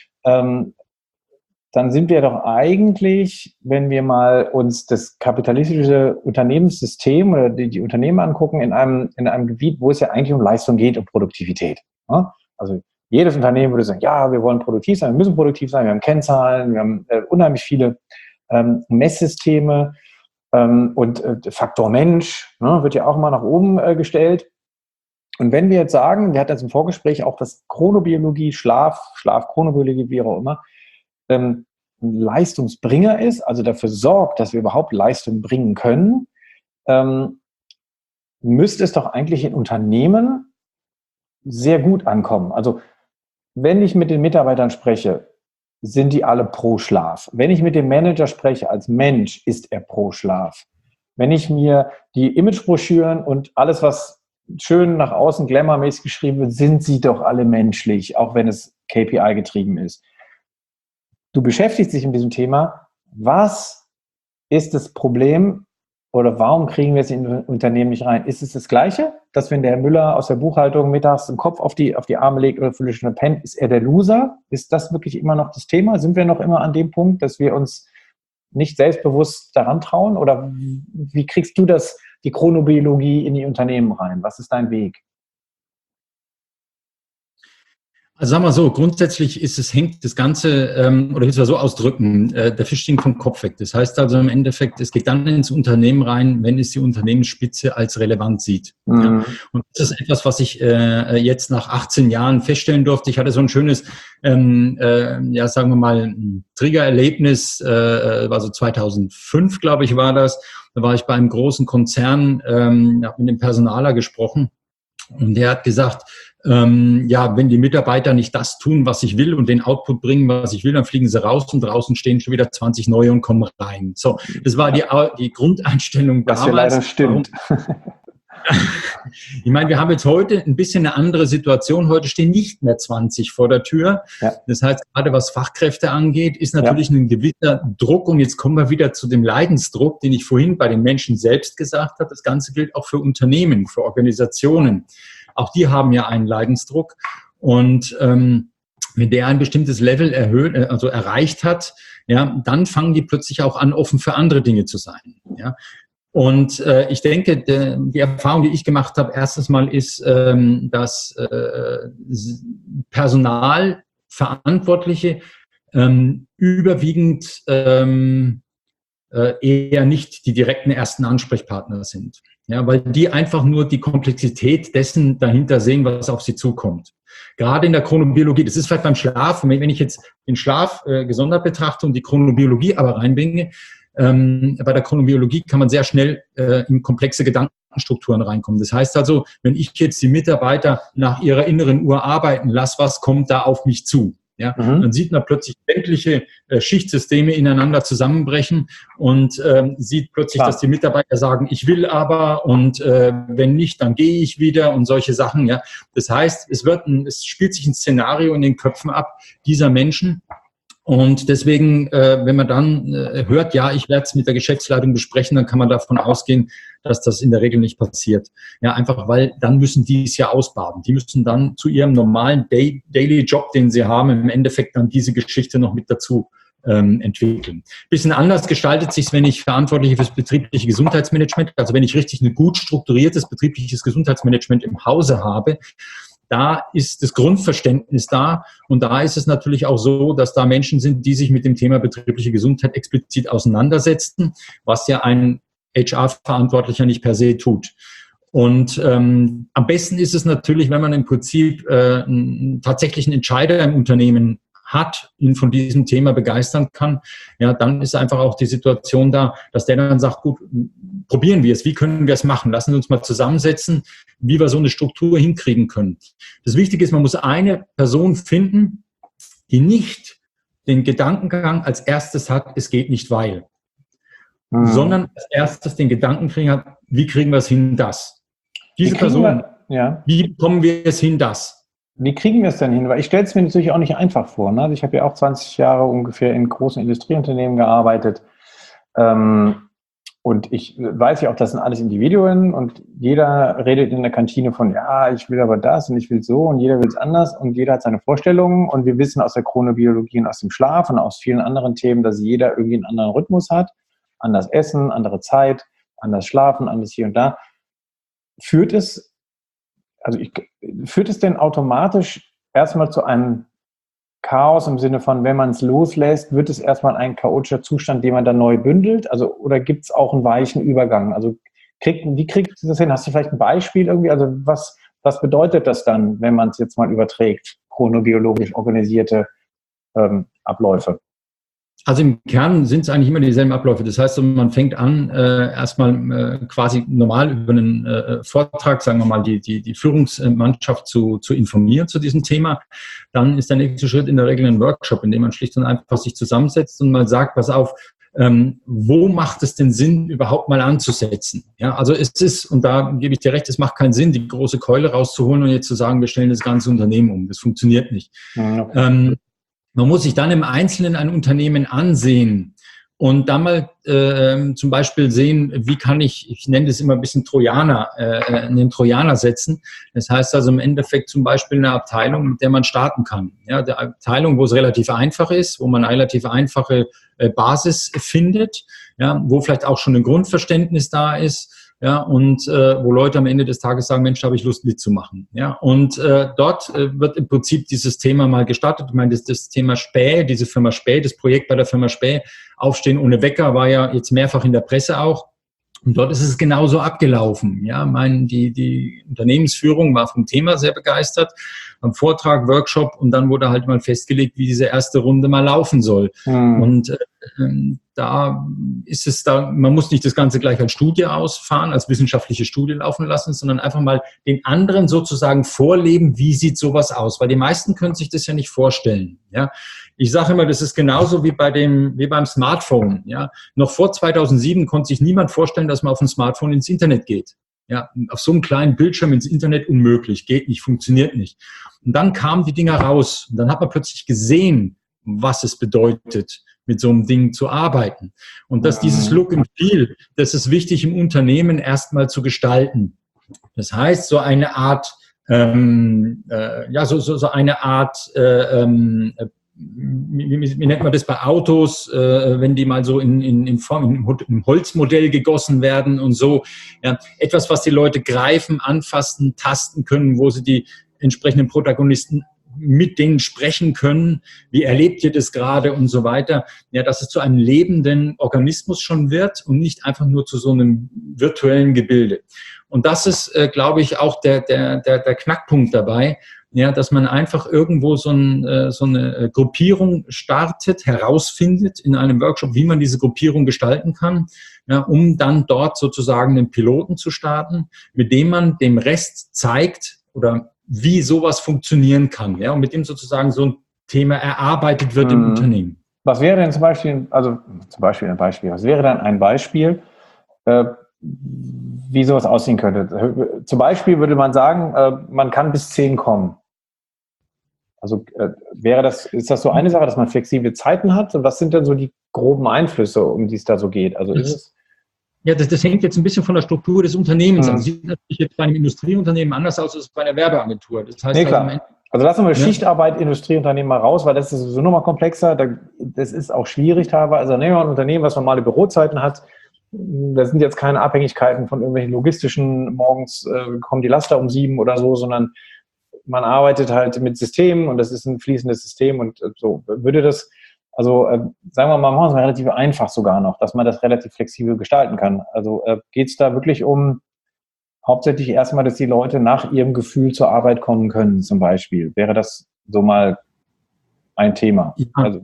dann sind wir doch eigentlich, wenn wir mal uns das kapitalistische Unternehmenssystem oder die Unternehmen angucken, in einem Gebiet, wo es ja eigentlich um Leistung geht und Produktivität. Ja? Also jedes Unternehmen würde sagen, ja, wir wollen produktiv sein, wir müssen produktiv sein, wir haben Kennzahlen, wir haben unheimlich viele Messsysteme und Faktor Mensch wird ja auch immer nach oben gestellt. Und wenn wir jetzt sagen, wir hatten jetzt im Vorgespräch auch, dass Chronobiologie, Schlaf, Chronobiologie, wie auch immer, ein Leistungsbringer ist, also dafür sorgt, dass wir überhaupt Leistung bringen können, müsste es doch eigentlich in Unternehmen sehr gut ankommen. Also wenn ich mit den Mitarbeitern spreche, sind die alle pro Schlaf. Wenn ich mit dem Manager spreche als Mensch, ist er pro Schlaf. Wenn ich mir die Imagebroschüren und alles, was schön nach außen glamourmäßig geschrieben wird, sind sie doch alle menschlich, auch wenn es KPI getrieben ist. Du beschäftigst dich mit diesem Thema. Was ist das Problem oder warum kriegen wir es in Unternehmen nicht rein? Ist es das Gleiche, dass wenn der Herr Müller aus der Buchhaltung mittags den Kopf auf die Arme legt oder völlig schon pennt, ist er der Loser? Ist das wirklich immer noch das Thema? Sind wir noch immer an dem Punkt, dass wir uns nicht selbstbewusst daran trauen? Oder wie kriegst du die Chronobiologie in die Unternehmen rein? Was ist dein Weg? Also sagen wir so, grundsätzlich hängt das Ganze, oder ich will es mal so ausdrücken, der Fisch stinkt vom Kopf weg. Das heißt also im Endeffekt, es geht dann ins Unternehmen rein, wenn es die Unternehmensspitze als relevant sieht. Mhm. Ja. Und das ist etwas, was ich jetzt nach 18 Jahren feststellen durfte. Ich hatte so ein schönes, sagen wir mal, Triggererlebnis, war so 2005, glaube ich, war das. Da war ich bei einem großen Konzern, habe mit dem Personaler gesprochen und der hat gesagt, wenn die Mitarbeiter nicht das tun, was ich will und den Output bringen, was ich will, dann fliegen sie raus und draußen stehen schon wieder 20 neue und kommen rein. So, das war die Grundeinstellung damals. Was ja leider stimmt. Ich meine, wir haben jetzt heute ein bisschen eine andere Situation. Heute stehen nicht mehr 20 vor der Tür. Ja. Das heißt, gerade was Fachkräfte angeht, ist natürlich ein gewisser Druck. Und jetzt kommen wir wieder zu dem Leidensdruck, den ich vorhin bei den Menschen selbst gesagt habe. Das Ganze gilt auch für Unternehmen, für Organisationen. Auch die haben ja einen Leidensdruck. Und wenn der ein bestimmtes Level erreicht hat, ja, dann fangen die plötzlich auch an, offen für andere Dinge zu sein. Ja. Und ich denke, die Erfahrung, die ich gemacht habe, erstes Mal ist, dass Personalverantwortliche überwiegend eher nicht die direkten ersten Ansprechpartner sind. Ja, weil die einfach nur die Komplexität dessen dahinter sehen, was auf sie zukommt. Gerade in der Chronobiologie, das ist vielleicht beim Schlaf, wenn ich jetzt den Schlaf gesondert betrachte und die Chronobiologie aber reinbringe, bei der Chronobiologie kann man sehr schnell in komplexe Gedankenstrukturen reinkommen. Das heißt also, wenn ich jetzt die Mitarbeiter nach ihrer inneren Uhr arbeiten lasse, was kommt da auf mich zu? Ja, dann sieht man plötzlich sämtliche Schichtsysteme ineinander zusammenbrechen und sieht plötzlich, dass die Mitarbeiter sagen, ich will aber und wenn nicht, dann gehe ich wieder und solche Sachen. Ja, das heißt, es spielt sich ein Szenario in den Köpfen ab dieser Menschen. Und deswegen, wenn man dann hört, ja, ich werde es mit der Geschäftsleitung besprechen, dann kann man davon ausgehen, dass das in der Regel nicht passiert. Ja, einfach weil dann müssen die es ja ausbaden. Die müssen dann zu ihrem normalen Daily Job, den sie haben, im Endeffekt dann diese Geschichte noch mit dazu entwickeln. Bisschen anders gestaltet sich es, wenn ich verantwortlich fürs betriebliche Gesundheitsmanagement, also wenn ich richtig ein gut strukturiertes betriebliches Gesundheitsmanagement im Hause habe. Da ist das Grundverständnis da und da ist es natürlich auch so, dass da Menschen sind, die sich mit dem Thema betriebliche Gesundheit explizit auseinandersetzen, was ja ein HR-Verantwortlicher nicht per se tut. Und am besten ist es natürlich, wenn man im Prinzip tatsächlich einen Entscheider im Unternehmen hat, ihn von diesem Thema begeistern kann, ja, dann ist einfach auch die Situation da, dass der dann sagt, gut, probieren wir es, wie können wir es machen? Lassen Sie uns mal zusammensetzen, wie wir so eine Struktur hinkriegen können. Das Wichtige ist, man muss eine Person finden, die nicht den Gedankengang als erstes hat, es geht nicht, weil, sondern als erstes den Gedankenkrieg hat, wie kriegen wir es hin, das? Diese Person, wie bekommen wir es hin, das? Wie kriegen wir es denn hin? Weil ich stelle es mir natürlich auch nicht einfach vor. Ne? Also ich habe ja auch 20 Jahre ungefähr in großen Industrieunternehmen gearbeitet. Und ich weiß ja auch, das sind alles Individuen und jeder redet in der Kantine von, ja, ich will aber das und ich will so und jeder will es anders und jeder hat seine Vorstellungen. Und wir wissen aus der Chronobiologie und aus dem Schlaf und aus vielen anderen Themen, dass jeder irgendwie einen anderen Rhythmus hat. Anders essen, andere Zeit, anders schlafen, anders hier und da. Führt es denn automatisch erstmal zu einem Chaos im Sinne von, wenn man es loslässt, wird es erstmal ein chaotischer Zustand, den man dann neu bündelt? Also, oder gibt es auch einen weichen Übergang? Also, wie kriegt das hin? Hast du vielleicht ein Beispiel irgendwie? Also, was bedeutet das dann, wenn man es jetzt mal überträgt, chronobiologisch organisierte Abläufe? Also im Kern sind es eigentlich immer dieselben Abläufe. Das heißt, man fängt an, erstmal quasi normal über einen Vortrag, sagen wir mal, die Führungsmannschaft zu informieren zu diesem Thema. Dann ist der nächste Schritt in der Regel ein Workshop, in dem man schlicht und einfach sich zusammensetzt und mal sagt, pass auf, wo macht es denn Sinn, überhaupt mal anzusetzen? Ja, also es ist, und da gebe ich dir recht, es macht keinen Sinn, die große Keule rauszuholen und jetzt zu sagen, wir stellen das ganze Unternehmen um. Das funktioniert nicht. Okay. Man muss sich dann im Einzelnen ein Unternehmen ansehen und dann mal zum Beispiel sehen, wie kann ich nenne das immer ein bisschen einen Trojaner setzen. Das heißt also im Endeffekt zum Beispiel eine Abteilung, mit der man starten kann. Ja, der Abteilung, wo es relativ einfach ist, wo man eine relativ einfache Basis findet, ja, wo vielleicht auch schon ein Grundverständnis da ist. Ja, und wo Leute am Ende des Tages sagen, Mensch, da habe ich Lust mitzumachen. Ja, und dort wird im Prinzip dieses Thema mal gestartet. Ich meine, das Thema Späh, diese Firma Späh, das Projekt bei der Firma Späh, Aufstehen ohne Wecker, war ja jetzt mehrfach in der Presse auch. Und dort ist es genauso abgelaufen. Ja, die Unternehmensführung war vom Thema sehr begeistert, am Vortrag, Workshop und dann wurde halt mal festgelegt, wie diese erste Runde mal laufen soll. Und da ist es man muss nicht das Ganze gleich als Studie ausfahren, als wissenschaftliche Studie laufen lassen, sondern einfach mal den anderen sozusagen vorleben, wie sieht sowas aus? Weil die meisten können sich das ja nicht vorstellen. Ja, ich sage immer, das ist genauso wie beim Smartphone. Ja, noch vor 2007 konnte sich niemand vorstellen, dass man auf dem Smartphone ins Internet geht. Ja, auf so einem kleinen Bildschirm ins Internet unmöglich, geht nicht, funktioniert nicht. Und dann kamen die Dinger raus. Und dann hat man plötzlich gesehen, was es bedeutet, mit so einem Ding zu arbeiten. Und dass dieses Look and Feel, das ist wichtig im Unternehmen erstmal zu gestalten. Das heißt, so eine Art, wie nennt man das bei Autos, wenn die mal so in Form, im Holzmodell gegossen werden und so. Ja, etwas, was die Leute greifen, anfassen, tasten können, wo sie die entsprechenden Protagonisten mit denen sprechen können, wie erlebt ihr das gerade und so weiter. Ja, dass es zu einem lebenden Organismus schon wird und nicht einfach nur zu so einem virtuellen Gebilde. Und das ist, glaube ich, auch der Knackpunkt dabei, ja, dass man einfach irgendwo so eine Gruppierung startet, herausfindet in einem Workshop, wie man diese Gruppierung gestalten kann, ja, um dann dort sozusagen einen Piloten zu starten, mit dem man dem Rest zeigt oder wie sowas funktionieren kann, ja, und mit dem sozusagen so ein Thema erarbeitet wird im Unternehmen. Was wäre denn was wäre dann ein Beispiel, wie sowas aussehen könnte? Zum Beispiel würde man sagen, man kann bis 10 kommen. Also ist das so eine Sache, dass man flexible Zeiten hat? Und was sind denn so die groben Einflüsse, um die es da so geht? Also ist es Ja, das hängt jetzt ein bisschen von der Struktur des Unternehmens an. Das sieht natürlich jetzt bei einem Industrieunternehmen anders aus als bei einer Werbeagentur. Das heißt, klar. Also lassen wir Schichtarbeit, Industrieunternehmen mal raus, weil das ist sowieso nochmal komplexer. Das ist auch schwierig teilweise. Also nehmen wir ein Unternehmen, was normale Bürozeiten hat. Da sind jetzt keine Abhängigkeiten von irgendwelchen logistischen, morgens kommen die Laster um 7 oder so, sondern man arbeitet halt mit Systemen und das ist ein fließendes System und so. Würde das, also sagen wir mal, machen wir es mal relativ einfach sogar noch, dass man das relativ flexibel gestalten kann. Also geht es da wirklich um hauptsächlich erstmal, dass die Leute nach ihrem Gefühl zur Arbeit kommen können, zum Beispiel. Wäre das so mal ein Thema? Ja. Also,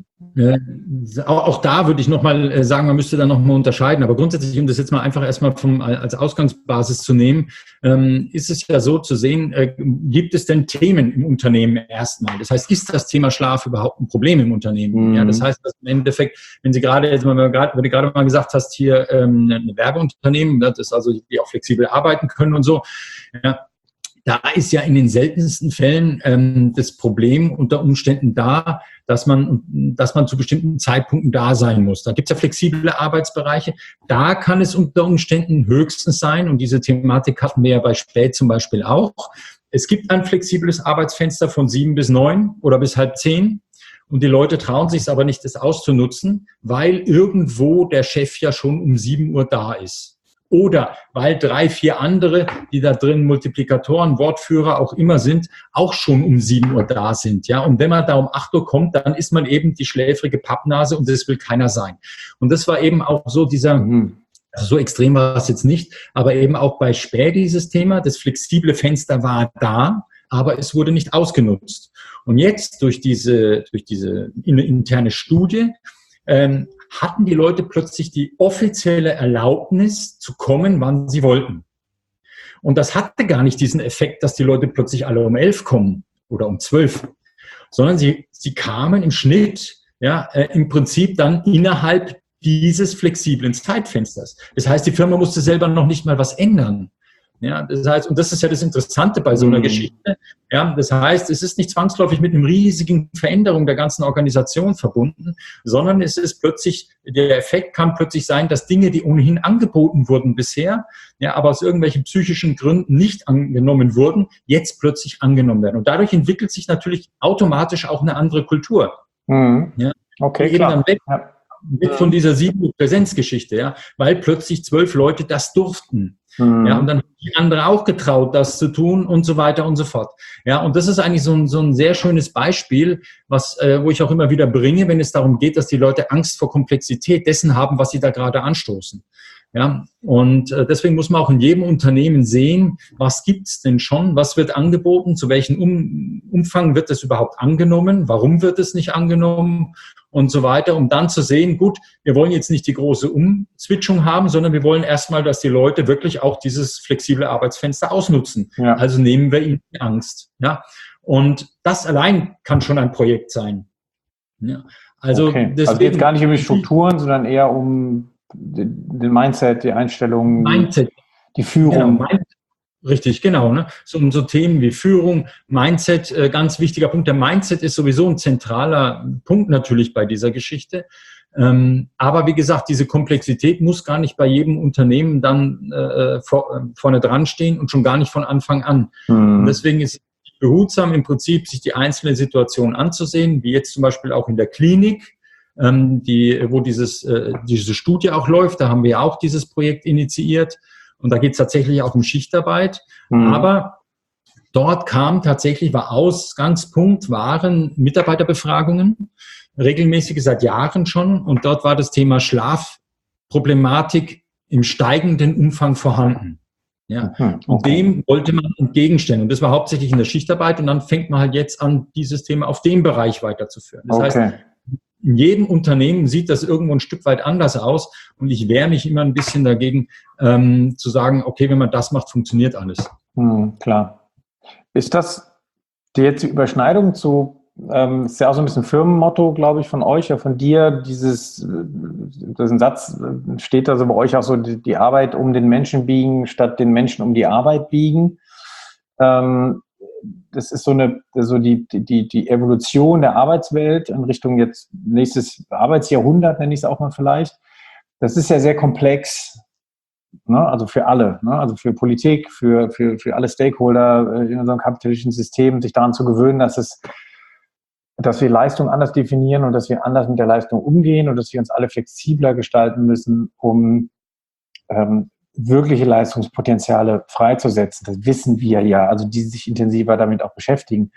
auch da würde ich nochmal sagen, man müsste da nochmal unterscheiden. Aber grundsätzlich, um das jetzt mal einfach erstmal als Ausgangsbasis zu nehmen, ist es ja so zu sehen, gibt es denn Themen im Unternehmen erstmal? Das heißt, ist das Thema Schlaf überhaupt ein Problem im Unternehmen? Ja, das heißt, dass im Endeffekt, wenn du gerade mal gesagt hast, hier ein Werbeunternehmen, das also die auch flexibel arbeiten können und so, ja, da ist ja in den seltensten Fällen das Problem unter Umständen da, dass man zu bestimmten Zeitpunkten da sein muss. Da gibt es ja flexible Arbeitsbereiche. Da kann es unter Umständen höchstens sein, und diese Thematik hatten wir ja bei Späth zum Beispiel auch. Es gibt ein flexibles Arbeitsfenster von 7 bis 9 oder bis halb 10. Und die Leute trauen sich es aber nicht, das auszunutzen, weil irgendwo der Chef ja schon um 7 Uhr da ist. Oder weil 3, 4 andere, die da drin Multiplikatoren, Wortführer auch immer sind, auch schon um 7 Uhr da sind. Ja, und wenn man da um 8 Uhr kommt, dann ist man eben die schläfrige Pappnase und das will keiner sein. Und das war eben auch so so extrem war es jetzt nicht, aber eben auch bei Späth dieses Thema, das flexible Fenster war da, aber es wurde nicht ausgenutzt. Und jetzt durch diese interne Studie, hatten die Leute plötzlich die offizielle Erlaubnis zu kommen, wann sie wollten. Und das hatte gar nicht diesen Effekt, dass die Leute plötzlich alle um 11 kommen oder um 12, sondern sie kamen im Schnitt, im Prinzip dann innerhalb dieses flexiblen Zeitfensters. Das heißt, die Firma musste selber noch nicht mal was ändern. Ja, das heißt, und das ist ja das Interessante bei so einer Geschichte. Ja, das heißt, es ist nicht zwangsläufig mit einem riesigen Veränderung der ganzen Organisation verbunden, sondern es ist plötzlich, der Effekt kann plötzlich sein, dass Dinge, die ohnehin angeboten wurden bisher, aber aus irgendwelchen psychischen Gründen nicht angenommen wurden, jetzt plötzlich angenommen werden. Und dadurch entwickelt sich natürlich automatisch auch eine andere Kultur. Ja, okay, klar. Mit von dieser 7-Uhr-Präsenzgeschichte, weil plötzlich 12 Leute das durften. Ja, und dann haben die andere auch getraut, das zu tun und so weiter und so fort. Ja, und das ist eigentlich so ein sehr schönes Beispiel, wo ich auch immer wieder bringe, wenn es darum geht, dass die Leute Angst vor Komplexität dessen haben, was sie da gerade anstoßen. Ja, und deswegen muss man auch in jedem Unternehmen sehen, was gibt's denn schon, was wird angeboten, zu welchem Umfang wird es überhaupt angenommen, warum wird es nicht angenommen und so weiter, um dann zu sehen, gut, wir wollen jetzt nicht die große Umswitchung haben, sondern wir wollen erstmal, dass die Leute wirklich auch dieses flexible Arbeitsfenster ausnutzen. Ja. Also nehmen wir ihnen die Angst. Ja, und das allein kann schon ein Projekt sein. Ja, also jetzt gar nicht um die Strukturen, sondern eher um den Mindset, die Einstellung, die Führung. Genau, richtig, genau. Ne? So Themen wie Führung, Mindset, ganz wichtiger Punkt. Der Mindset ist sowieso ein zentraler Punkt natürlich bei dieser Geschichte. Aber wie gesagt, diese Komplexität muss gar nicht bei jedem Unternehmen dann vorne dran stehen und schon gar nicht von Anfang an. Und deswegen ist es behutsam im Prinzip, sich die einzelne Situation anzusehen, wie jetzt zum Beispiel auch in der Klinik, wo diese Studie auch läuft. Da haben wir auch dieses Projekt initiiert. Und da geht es tatsächlich auch um Schichtarbeit. Aber dort Ausgangspunkt waren Mitarbeiterbefragungen, regelmäßige seit Jahren schon. Und dort war das Thema Schlafproblematik im steigenden Umfang vorhanden. Ja. Und dem wollte man entgegenstellen. Und das war hauptsächlich in der Schichtarbeit. Und dann fängt man halt jetzt an, dieses Thema auf dem Bereich weiterzuführen. Das heißt, in jedem Unternehmen sieht das irgendwo ein Stück weit anders aus. Und ich wehre mich immer ein bisschen dagegen, zu sagen, okay, wenn man das macht, funktioniert alles. Klar. Ist das jetzt die Überschneidung zu ist ja auch so ein bisschen Firmenmotto, glaube ich, von euch, ja von dir, das ist ein Satz, steht da so bei euch auch so, die Arbeit um den Menschen biegen, statt den Menschen um die Arbeit biegen. Das ist so die Evolution der Arbeitswelt in Richtung jetzt nächstes Arbeitsjahrhundert, nenne ich es auch mal vielleicht. Das ist ja sehr komplex, ne? Also für alle, ne? Also für Politik, für alle Stakeholder in unserem kapitalistischen System, sich daran zu gewöhnen, dass wir Leistung anders definieren und dass wir anders mit der Leistung umgehen und dass wir uns alle flexibler gestalten müssen, um wirkliche Leistungspotenziale freizusetzen. Das wissen wir ja, also die sich intensiver damit auch beschäftigen.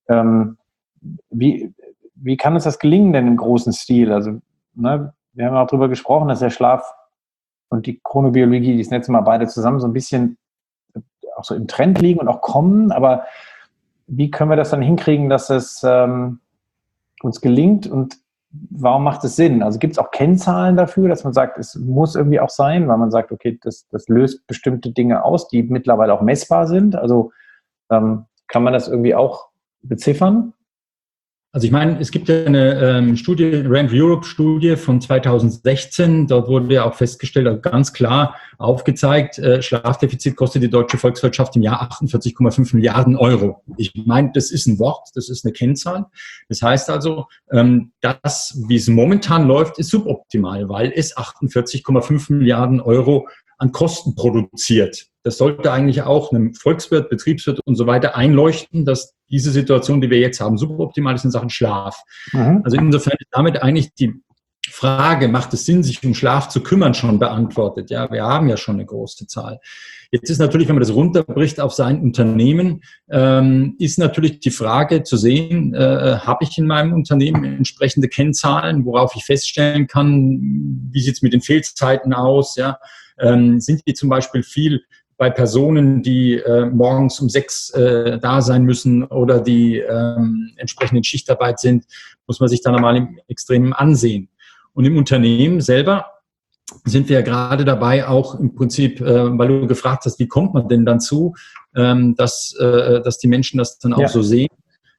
Wie kann uns das gelingen denn im großen Stil? Also, ne, wir haben auch darüber gesprochen, dass der Schlaf und die Chronobiologie, die das letzte Mal beide zusammen so ein bisschen auch so im Trend liegen und auch kommen, aber wie können wir das dann hinkriegen, dass es uns gelingt und warum macht es Sinn? Also gibt es auch Kennzahlen dafür, dass man sagt, es muss irgendwie auch sein, weil man sagt, okay, das löst bestimmte Dinge aus, die mittlerweile auch messbar sind. Also kann man das irgendwie auch beziffern? Also ich meine, es gibt ja eine Studie, Rand Europe-Studie von 2016. Dort wurde ja auch festgestellt, also ganz klar aufgezeigt, Schlafdefizit kostet die deutsche Volkswirtschaft im Jahr 48,5 Milliarden Euro. Ich meine, das ist ein Wort, das ist eine Kennzahl. Das heißt also, das, wie es momentan läuft, ist suboptimal, weil es 48,5 Milliarden Euro an Kosten produziert. Das sollte eigentlich auch einem Volkswirt, Betriebswirt und so weiter einleuchten, dass diese Situation, die wir jetzt haben, suboptimal ist in Sachen Schlaf. Also insofern ist damit eigentlich die Frage, macht es Sinn, sich um Schlaf zu kümmern, schon beantwortet. Ja, wir haben ja schon eine große Zahl. Jetzt ist natürlich, wenn man das runterbricht auf sein Unternehmen, ist natürlich die Frage zu sehen, habe ich in meinem Unternehmen entsprechende Kennzahlen, worauf ich feststellen kann, wie sieht es mit den Fehlzeiten aus, ja? Sind die zum Beispiel viel bei Personen, die morgens um 6 da sein müssen oder die entsprechend in Schichtarbeit sind, muss man sich dann einmal im Extremen ansehen. Und im Unternehmen selber sind wir ja gerade dabei, auch im Prinzip, weil du gefragt hast, wie kommt man denn dann zu, dass die Menschen das dann auch so sehen.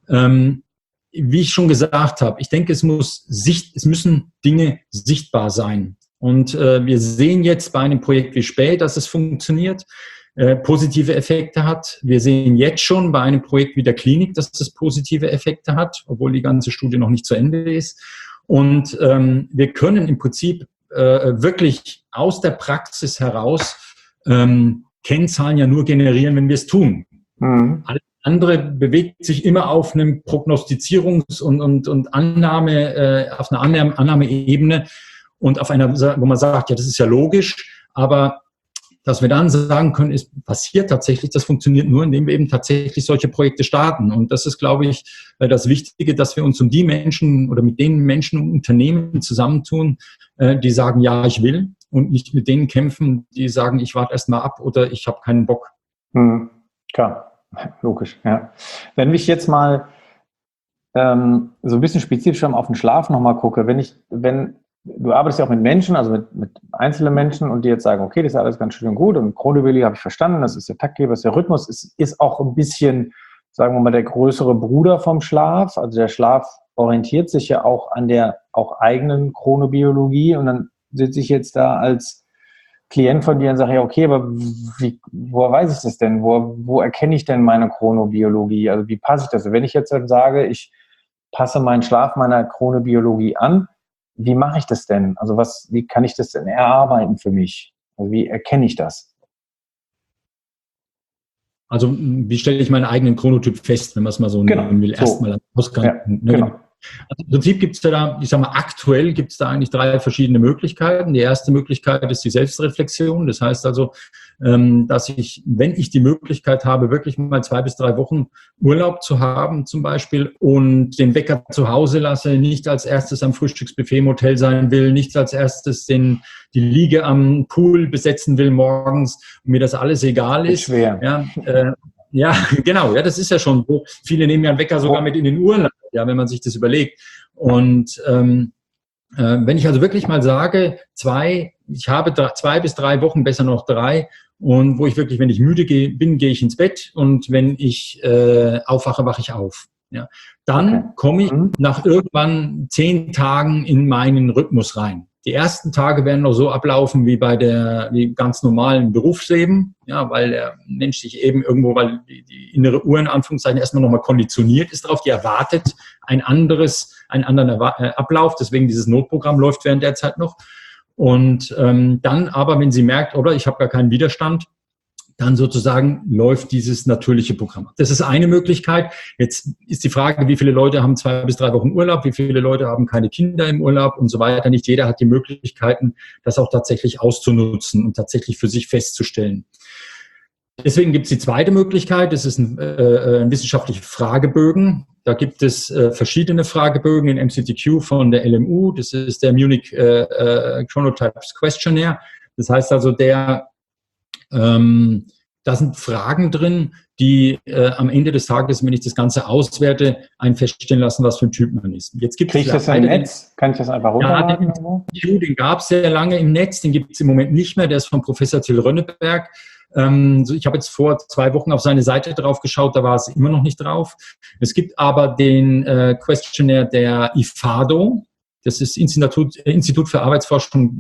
Wie ich schon gesagt habe, ich denke, es müssen Dinge sichtbar sein. Und wir sehen jetzt bei einem Projekt wie Späh, dass es funktioniert, positive Effekte hat. Wir sehen jetzt schon bei einem Projekt wie der Klinik, dass es positive Effekte hat, obwohl die ganze Studie noch nicht zu Ende ist. Und wir können im Prinzip wirklich aus der Praxis heraus Kennzahlen ja nur generieren, wenn wir es tun. Alles andere bewegt sich immer auf einem Prognostizierungs- und Annahme, auf einer Annahmeebene. Und auf einer, wo man sagt, ja, das ist ja logisch, aber dass wir dann sagen können, es passiert tatsächlich, das funktioniert nur, indem wir eben tatsächlich solche Projekte starten. Und das ist, glaube ich, das Wichtige, dass wir uns um die Menschen oder mit den Menschen und Unternehmen zusammentun, die sagen, ja, ich will, und nicht mit denen kämpfen, die sagen, ich warte erst mal ab oder ich habe keinen Bock. Klar, logisch, ja. Wenn ich jetzt mal so ein bisschen spezifisch auf den Schlaf nochmal gucke, wenn du arbeitest ja auch mit Menschen, also mit einzelnen Menschen und die jetzt sagen, okay, das ist alles ganz schön und gut und Chronobiologie habe ich verstanden, das ist der Taktgeber, das ist der Rhythmus, ist auch ein bisschen, sagen wir mal, der größere Bruder vom Schlaf. Also der Schlaf orientiert sich ja auch an der auch eigenen Chronobiologie und dann sitze ich jetzt da als Klient von dir und sage, ja, okay, aber woher weiß ich das denn? Wo erkenne ich denn meine Chronobiologie? Also wie passe ich das? Wenn ich jetzt halt sage, ich passe meinen Schlaf meiner Chronobiologie an, wie mache ich das denn? Also wie kann ich das denn erarbeiten für mich? Also wie erkenne ich das? Also wie stelle ich meinen eigenen Chronotyp fest, wenn man es mal so nehmen will, erstmal am Ausgang. Ja, genau. Also im Prinzip gibt es da, ich sage mal, aktuell gibt es da eigentlich 3 verschiedene Möglichkeiten. Die erste Möglichkeit ist die Selbstreflexion. Das heißt also, dass ich, wenn ich die Möglichkeit habe, wirklich mal 2 bis 3 Wochen Urlaub zu haben zum Beispiel und den Wecker zu Hause lasse, nicht als erstes am Frühstücksbuffet im Hotel sein will, nicht als erstes die Liege am Pool besetzen will morgens und mir das alles egal ist. Schwer. Ja, genau. Ja, das ist ja schon so. Viele nehmen ja einen Wecker sogar mit in den Urlaub, ja, wenn man sich das überlegt. Und wenn ich also wirklich mal sage, ich habe 2 bis 3 Wochen, besser noch 3, und wo ich wirklich, wenn ich müde bin, gehe ich ins Bett und wenn ich aufwache, wache ich auf. Ja. Dann komme ich nach irgendwann 10 Tagen in meinen Rhythmus rein. Die ersten Tage werden noch so ablaufen wie ganz normalen Berufsleben, ja, weil der Mensch sich eben irgendwo, weil die innere Uhr in Anführungszeichen erstmal nochmal konditioniert ist darauf, die erwartet einen anderen Ablauf, deswegen dieses Notprogramm läuft während der Zeit noch. Und dann aber, wenn sie merkt, oder ich habe gar keinen Widerstand, dann sozusagen läuft dieses natürliche Programm. Das ist eine Möglichkeit. Jetzt ist die Frage, wie viele Leute haben 2 bis 3 Wochen Urlaub, wie viele Leute haben keine Kinder im Urlaub und so weiter. Nicht jeder hat die Möglichkeiten, das auch tatsächlich auszunutzen und tatsächlich für sich festzustellen. Deswegen gibt es die zweite Möglichkeit, das ist ein wissenschaftlicher Fragebögen. Da gibt es verschiedene Fragebögen in MCTQ von der LMU. Das ist der Munich Chronotypes Questionnaire. Das heißt also, da sind Fragen drin, die am Ende des Tages, wenn ich das Ganze auswerte, einen feststellen lassen, was für ein Typ man ist. Jetzt gibt Kriege ich das im Netz? Kann ich das einfach runterladen? Ja, den gab es sehr lange im Netz, den gibt es im Moment nicht mehr. Der ist von Professor Till Rönneberg. Ich habe jetzt vor 2 Wochen auf seine Seite drauf geschaut, da war es immer noch nicht drauf. Es gibt aber den Questionnaire der IFADO. Das ist Institut für Arbeitsforschung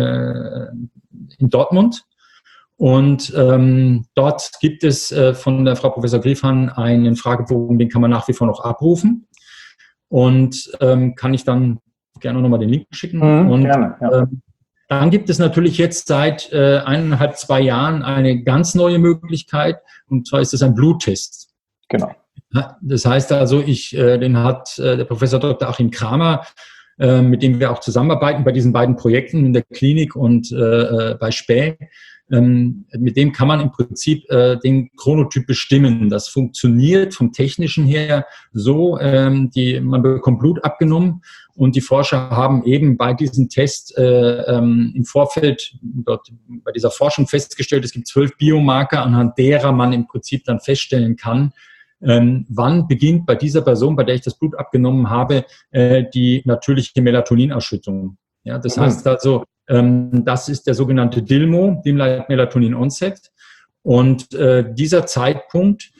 in Dortmund. Und dort gibt es von der Frau Professor Griefahn einen Fragebogen, den kann man nach wie vor noch abrufen. Und kann ich dann gerne nochmal den Link schicken. Und gerne, ja. Dann gibt es natürlich jetzt seit 1,5, 2 Jahren eine ganz neue Möglichkeit. Und zwar ist es ein Bluttest. Genau. Das heißt also, den hat der Professor Dr. Achim Kramer, mit dem wir auch zusammenarbeiten bei diesen beiden Projekten in der Klinik und bei Späh. Mit dem kann man im Prinzip den Chronotyp bestimmen. Das funktioniert vom Technischen her so, man bekommt Blut abgenommen und die Forscher haben eben bei diesem Test im Vorfeld dort bei dieser Forschung festgestellt, es gibt 12 Biomarker, anhand derer man im Prinzip dann feststellen kann, wann beginnt bei dieser Person, bei der ich das Blut abgenommen habe, die natürliche Melatoninausschüttung. Ja, das heißt also, das ist der sogenannte DILMO, Dim Light Melatonin Onset. Und dieser Zeitpunkt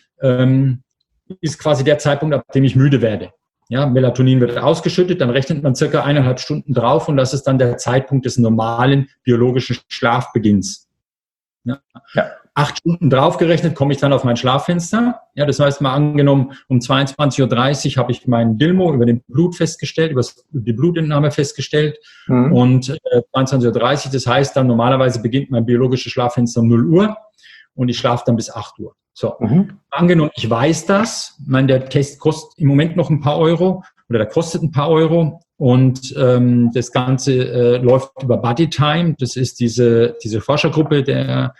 ist quasi der Zeitpunkt, ab dem ich müde werde. Ja, Melatonin wird ausgeschüttet, dann rechnet man circa 1,5 Stunden drauf und das ist dann der Zeitpunkt des normalen biologischen Schlafbeginns. Ja. 8 Stunden draufgerechnet, komme ich dann auf mein Schlaffenster. Ja, das heißt mal angenommen, um 22:30 Uhr habe ich meinen DILMO über den Blut festgestellt, über die Blutentnahme festgestellt. Und 22:30 Uhr, das heißt dann normalerweise beginnt mein biologisches Schlaffenster um 0 Uhr und ich schlafe dann bis 8 Uhr. So, angenommen, ich weiß das. Ich meine, der Test kostet im Moment noch ein paar Euro oder der kostet ein paar Euro. Und das Ganze läuft über Bodytime. Das ist diese Forschergruppe der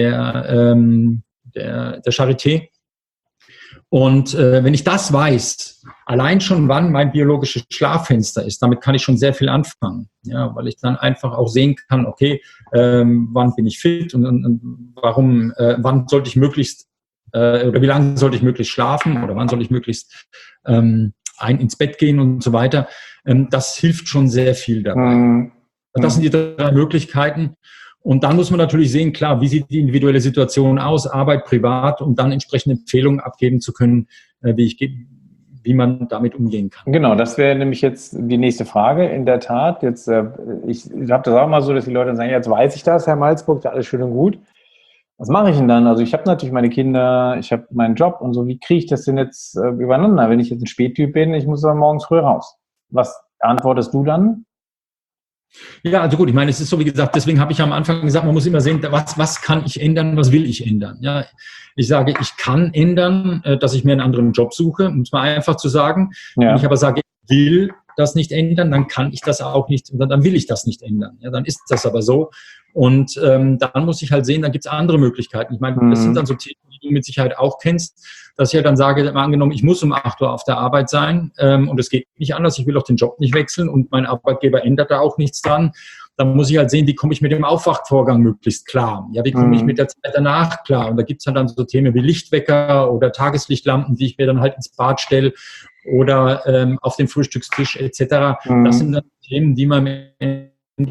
Charité. Und wenn ich das weiß, allein schon wann mein biologisches Schlaffenster ist, damit kann ich schon sehr viel anfangen. Ja, weil ich dann einfach auch sehen kann, okay, wann bin ich fit und warum, wann sollte ich möglichst oder wie lange sollte ich möglichst schlafen oder wann soll ich möglichst ins Bett gehen und so weiter. Das hilft schon sehr viel dabei. Das sind die 3 Möglichkeiten. Und dann muss man natürlich sehen, klar, wie sieht die individuelle Situation aus, Arbeit, privat, um dann entsprechende Empfehlungen abgeben zu können, wie man damit umgehen kann. Genau, das wäre nämlich jetzt die nächste Frage. In der Tat, jetzt, ich habe das auch mal so, dass die Leute dann sagen, jetzt weiß ich das, Herr Malzburg, ist alles schön und gut. Was mache ich denn dann? Also ich habe natürlich meine Kinder, ich habe meinen Job und so. Wie kriege ich das denn jetzt übereinander? Wenn ich jetzt ein Spättyp bin, ich muss aber morgens früh raus. Was antwortest du dann? Ja, also gut, ich meine, es ist so, wie gesagt, deswegen habe ich am Anfang gesagt, man muss immer sehen, was kann ich ändern, was will ich ändern. Ja, ich sage, ich kann ändern, dass ich mir einen anderen Job suche, um es mal einfach zu sagen. Ja. Wenn ich aber sage, ich will das nicht ändern, dann kann ich das auch nicht, dann will ich das nicht ändern. Ja, dann ist das aber so. Und dann muss ich halt sehen, dann gibt es andere Möglichkeiten. Ich meine, das sind dann so Themen, die du mit Sicherheit auch kennst, dass ich ja dann sage, mal angenommen, ich muss um 8 Uhr auf der Arbeit sein und es geht nicht anders, ich will auch den Job nicht wechseln und mein Arbeitgeber ändert da auch nichts dran. Dann muss ich halt sehen, wie komme ich mit dem Aufwachvorgang möglichst klar? Ja, wie komme ich mit der Zeit danach klar? Und da gibt es dann so Themen wie Lichtwecker oder Tageslichtlampen, die ich mir dann halt ins Bad stelle oder auf den Frühstückstisch etc. Das sind dann Themen, die man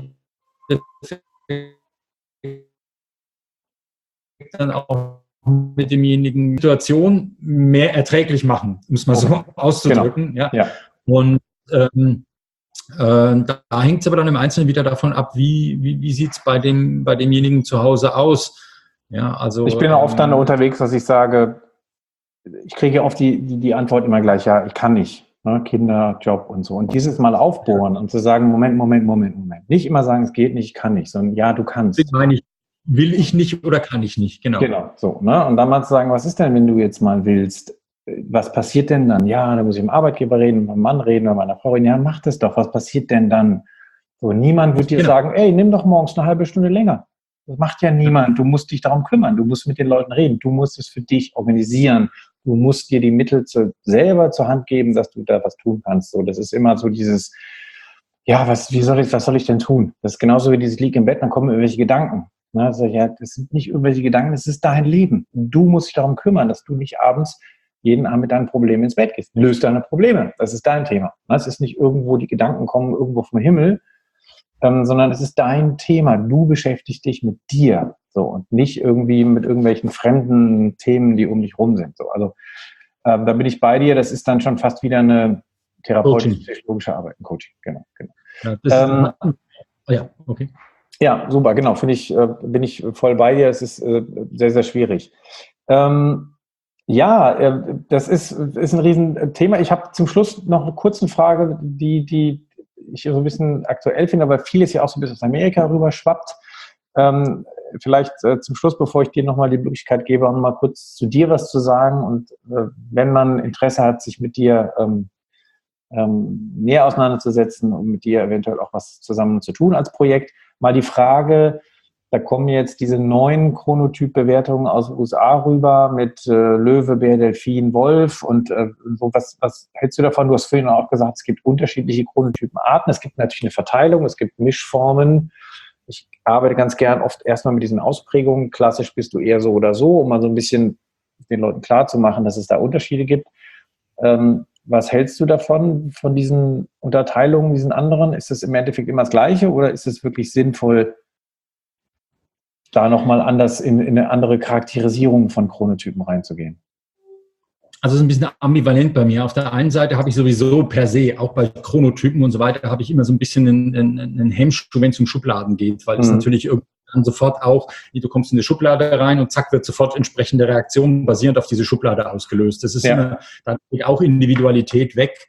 dann auch mit demjenigen Situation mehr erträglich machen, um es mal so auszudrücken. Genau. Ja. Und da hängt es aber dann im Einzelnen wieder davon ab, wie sieht es bei demjenigen zu Hause aus. Ja, also, ich bin oft dann unterwegs, dass ich sage, ich kriege oft die Antwort immer gleich, ja, ich kann nicht. Ne? Kinder, Job und so. Und dieses Mal aufbohren und zu sagen, Moment. Nicht immer sagen, es geht nicht, ich kann nicht, sondern ja, du kannst. Das meine ich, will ich nicht oder kann ich nicht, genau. Genau, so. Ne? Und dann mal zu sagen, was ist denn, wenn du jetzt mal willst? Was passiert denn dann? Ja, da muss ich mit dem Arbeitgeber reden, mit meinem Mann reden oder meiner Frau reden. Ja, mach das doch. Was passiert denn dann? So, niemand wird dir sagen, ey, nimm doch morgens eine halbe Stunde länger. Das macht ja niemand. Du musst dich darum kümmern. Du musst mit den Leuten reden. Du musst es für dich organisieren. Du musst dir die Mittel selber zur Hand geben, dass du da was tun kannst. So, das ist immer so dieses, ja, was soll ich denn tun? Das ist genauso wie dieses Lieg im Bett, dann kommen irgendwelche Gedanken. Ne? Also, ja, das sind nicht irgendwelche Gedanken, das ist dein Leben. Du musst dich darum kümmern, dass du nicht abends jeden Abend mit deinen Problemen ins Bett gehst. Löst deine Probleme. Das ist dein Thema. Es ist nicht irgendwo, die Gedanken kommen irgendwo vom Himmel, sondern es ist dein Thema. Du beschäftigst dich mit dir. So, und nicht irgendwie mit irgendwelchen fremden Themen, die um dich rum sind. So, also, da bin ich bei dir. Das ist dann schon fast wieder eine therapeutisch-psychologische Arbeit, ein Coaching. Genau. Ja, okay. Ja, super, genau. Bin ich voll bei dir. Es ist sehr, sehr schwierig. Ja, das ist ein Riesenthema. Ich habe zum Schluss noch eine kurze Frage, die ich so ein bisschen aktuell finde, aber vieles ja auch so ein bisschen aus Amerika rüber schwappt. Vielleicht zum Schluss, bevor ich dir nochmal die Möglichkeit gebe, auch nochmal kurz zu dir was zu sagen. Und wenn man Interesse hat, sich mit dir näher auseinanderzusetzen und mit dir eventuell auch was zusammen zu tun als Projekt, mal die Frage, da kommen jetzt diese neuen Chronotyp-Bewertungen aus den USA rüber mit Löwe, Bär, Delfin, Wolf und so. Was hältst du davon? Du hast vorhin auch gesagt, es gibt unterschiedliche Chronotypenarten. Es gibt natürlich eine Verteilung, es gibt Mischformen. Ich arbeite ganz gern oft erstmal mit diesen Ausprägungen. Klassisch bist du eher so oder so, um mal so ein bisschen den Leuten klarzumachen, dass es da Unterschiede gibt. Was hältst du davon, von diesen Unterteilungen, diesen anderen? Ist das im Endeffekt immer das Gleiche oder ist es wirklich sinnvoll, da nochmal anders in eine andere Charakterisierung von Chronotypen reinzugehen? Also es ist ein bisschen ambivalent bei mir. Auf der einen Seite habe ich sowieso per se, auch bei Chronotypen und so weiter, habe ich immer so ein bisschen einen Hemmschuh, wenn es um Schubladen geht, weil es natürlich irgendwann sofort auch, du kommst in eine Schublade rein und zack, wird sofort entsprechende Reaktion basierend auf diese Schublade ausgelöst. Das ist immer, dann geht auch Individualität weg.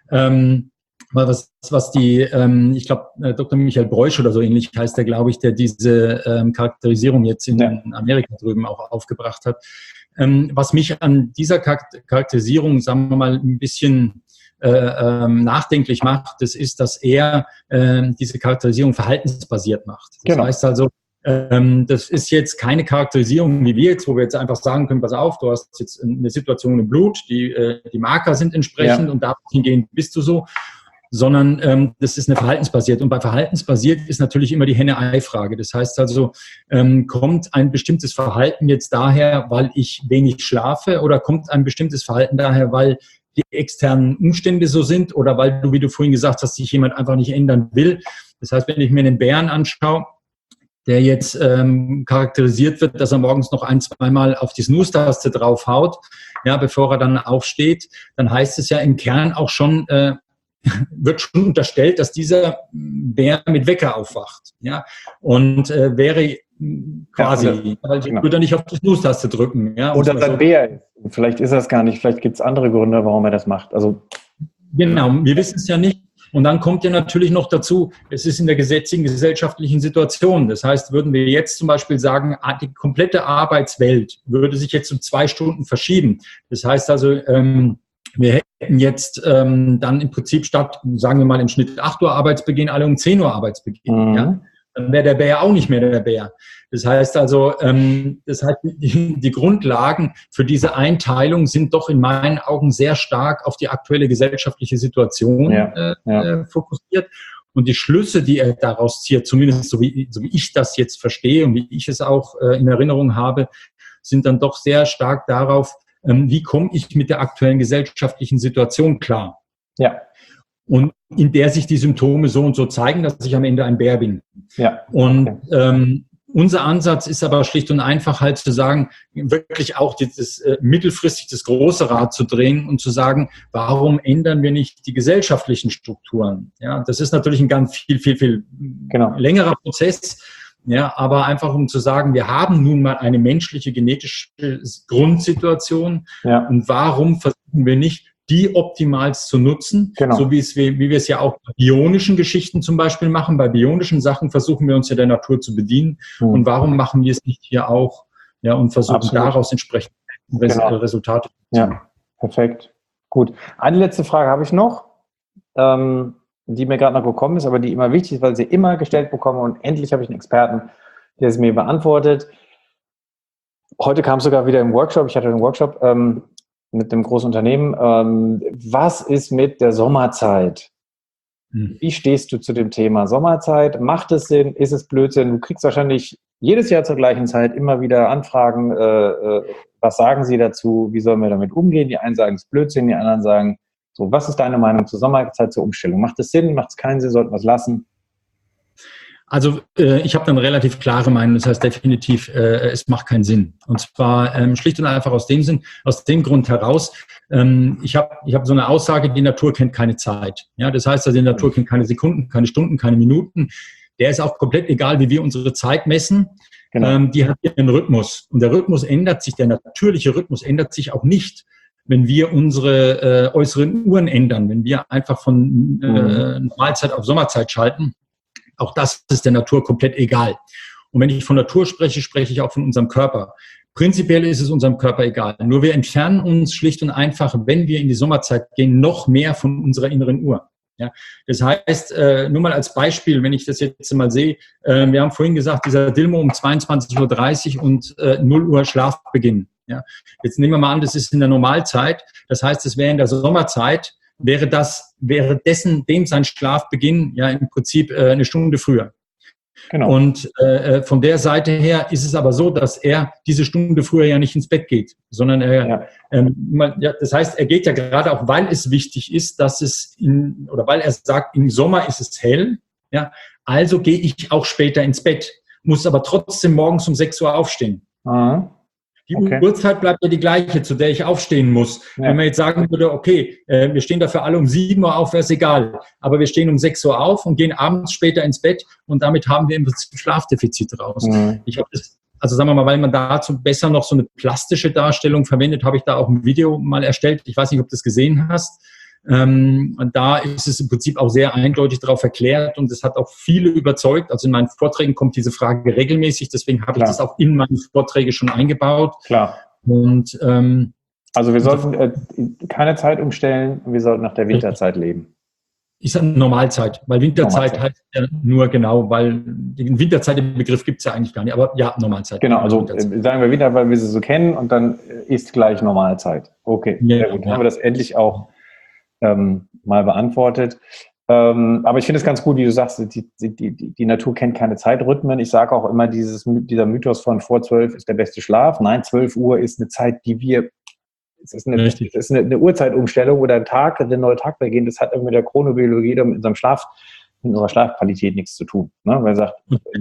Was die, ich glaube, Dr. Michael Breusch oder so ähnlich heißt der, glaube ich, der diese Charakterisierung jetzt in Amerika drüben auch aufgebracht hat. Was mich an dieser Charakterisierung, sagen wir mal, ein bisschen nachdenklich macht, das ist, dass er diese Charakterisierung verhaltensbasiert macht. Das heißt also, das ist jetzt keine Charakterisierung wie wir jetzt, wo wir jetzt einfach sagen können, pass auf, du hast jetzt eine Situation im Blut, die Marker sind entsprechend und dahingehend bist du so, sondern das ist eine verhaltensbasiert. Und bei verhaltensbasiert ist natürlich immer die Henne-Ei-Frage. Das heißt also, kommt ein bestimmtes Verhalten jetzt daher, weil ich wenig schlafe, oder kommt ein bestimmtes Verhalten daher, weil die externen Umstände so sind oder weil du, wie du vorhin gesagt hast, sich jemand einfach nicht ändern will. Das heißt, wenn ich mir einen Bären anschaue, der jetzt charakterisiert wird, dass er morgens noch 1-2 Mal auf die Snooze-Taste draufhaut, ja, bevor er dann aufsteht, dann heißt es ja im Kern auch schon, wird schon unterstellt, dass dieser Bär mit Wecker aufwacht. Ja? Und wäre quasi, würde er nicht auf die Snooze-Taste drücken. Ja? Oder sein Bär ist. Vielleicht ist das gar nicht, vielleicht gibt es andere Gründe, warum er das macht. Also, genau, wir wissen es ja nicht. Und dann kommt ja natürlich noch dazu, es ist in der jetzigen gesellschaftlichen Situation. Das heißt, würden wir jetzt zum Beispiel sagen, die komplette Arbeitswelt würde sich jetzt um 2 Stunden verschieben. Das heißt also, wir hätten jetzt dann im Prinzip statt, sagen wir mal im Schnitt 8 Uhr Arbeitsbeginn, alle um 10 Uhr Arbeitsbeginn. Ja? Dann wäre der Bär auch nicht mehr der Bär. Das heißt also, die Grundlagen für diese Einteilung sind doch in meinen Augen sehr stark auf die aktuelle gesellschaftliche Situation fokussiert. Und die Schlüsse, die er daraus zieht, zumindest so wie ich das jetzt verstehe und wie ich es auch in Erinnerung habe, sind dann doch sehr stark darauf, wie komme ich mit der aktuellen gesellschaftlichen Situation klar? Ja. Und in der sich die Symptome so und so zeigen, dass ich am Ende ein Bär bin. Ja. Und Unser Ansatz ist aber schlicht und einfach halt zu sagen, wirklich auch mittelfristig das große Rad zu drehen und zu sagen, warum ändern wir nicht die gesellschaftlichen Strukturen? Ja, das ist natürlich ein ganz viel längerer Prozess. Ja, aber einfach um zu sagen, wir haben nun mal eine menschliche genetische Grundsituation. Ja. Und warum versuchen wir nicht, die optimals zu nutzen, so wie wir es ja auch bei bionischen Geschichten zum Beispiel machen. Bei bionischen Sachen versuchen wir uns ja der Natur zu bedienen. Und warum machen wir es nicht hier auch, ja, und versuchen daraus entsprechend Resultate zu ziehen. Ja, perfekt. Gut. Eine letzte Frage habe ich noch, die mir gerade noch gekommen ist, aber die immer wichtig ist, weil sie immer gestellt bekomme und endlich habe ich einen Experten, der es mir beantwortet. Heute kam es sogar wieder im Workshop, ich hatte einen Workshop, mit einem großen Unternehmen. Was ist mit der Sommerzeit? Wie stehst du zu dem Thema Sommerzeit? Macht es Sinn? Ist es Blödsinn? Du kriegst wahrscheinlich jedes Jahr zur gleichen Zeit immer wieder Anfragen. Was sagen Sie dazu? Wie sollen wir damit umgehen? Die einen sagen, es ist Blödsinn, die anderen sagen, so, was ist deine Meinung zur Sommerzeit, zur Umstellung? Macht es Sinn? Macht es keinen Sinn? Sollten wir es lassen? Also ich habe eine relativ klare Meinung, das heißt definitiv, es macht keinen Sinn. Und zwar schlicht und einfach aus dem Grund heraus, ich hab so eine Aussage, die Natur kennt keine Zeit. Ja, das heißt, also die Natur kennt keine Sekunden, keine Stunden, keine Minuten. Der ist auch komplett egal, wie wir unsere Zeit messen. Die hat ihren Rhythmus. Und der Rhythmus ändert sich, der natürliche Rhythmus ändert sich auch nicht, wenn wir unsere äußeren Uhren ändern, wenn wir einfach von Normalzeit auf Sommerzeit schalten. Auch das ist der Natur komplett egal. Und wenn ich von Natur spreche, spreche ich auch von unserem Körper. Prinzipiell ist es unserem Körper egal. Nur wir entfernen uns schlicht und einfach, wenn wir in die Sommerzeit gehen, noch mehr von unserer inneren Uhr. Ja, das heißt, nur mal als Beispiel, wenn ich das jetzt mal sehe, wir haben vorhin gesagt, dieser Dilmo um 22:30 Uhr und 0 Uhr Schlafbeginn. Ja, jetzt nehmen wir mal an, das ist in der Normalzeit. Das heißt, es wäre in der Sommerzeit, wäre dem sein Schlafbeginn ja im Prinzip eine Stunde früher. Genau. Und von der Seite her ist es aber so, dass er diese Stunde früher ja nicht ins Bett geht, sondern das heißt, er geht ja gerade auch, weil es wichtig ist, dass weil er sagt, im Sommer ist es hell, ja, also gehe ich auch später ins Bett, muss aber trotzdem morgens um 6 Uhr aufstehen. Aha. Die Uhrzeit bleibt ja die gleiche, zu der ich aufstehen muss. Ja. Wenn man jetzt sagen würde, okay, wir stehen dafür alle um 7 Uhr auf, wäre es egal. Aber wir stehen um 6 Uhr auf und gehen abends später ins Bett und damit haben wir im Prinzip Schlafdefizit raus. Mhm. Also sagen wir mal, weil man dazu besser noch so eine plastische Darstellung verwendet, habe ich da auch ein Video mal erstellt. Ich weiß nicht, ob du das gesehen hast. Und da ist es im Prinzip auch sehr eindeutig darauf erklärt und es hat auch viele überzeugt. Also in meinen Vorträgen kommt diese Frage regelmäßig, deswegen habe ich das auch in meine Vorträge schon eingebaut. Klar. Und also wir sollten keine Zeit umstellen, wir sollten nach der Winterzeit leben. Ich sage Normalzeit, weil Winterzeit heißt ja nur weil den Winterzeit im Begriff gibt es ja eigentlich gar nicht, aber ja, Normalzeit. Genau, also sagen wir Winter, weil wir sie so kennen und dann ist gleich Normalzeit. Okay, sehr gut. Dann haben wir das endlich auch mal beantwortet. Aber ich finde es ganz gut, wie du sagst, die Natur kennt keine Zeitrhythmen. Ich sage auch immer, dieser Mythos von vor 12 ist der beste Schlaf. Nein, 12 Uhr ist eine Zeit, es ist eine Uhrzeitumstellung oder der neue Tag beginnt. Das hat mit der Chronobiologie oder mit unserem Schlaf, mit unserer Schlafqualität nichts zu tun. Ne? Weil er sagt,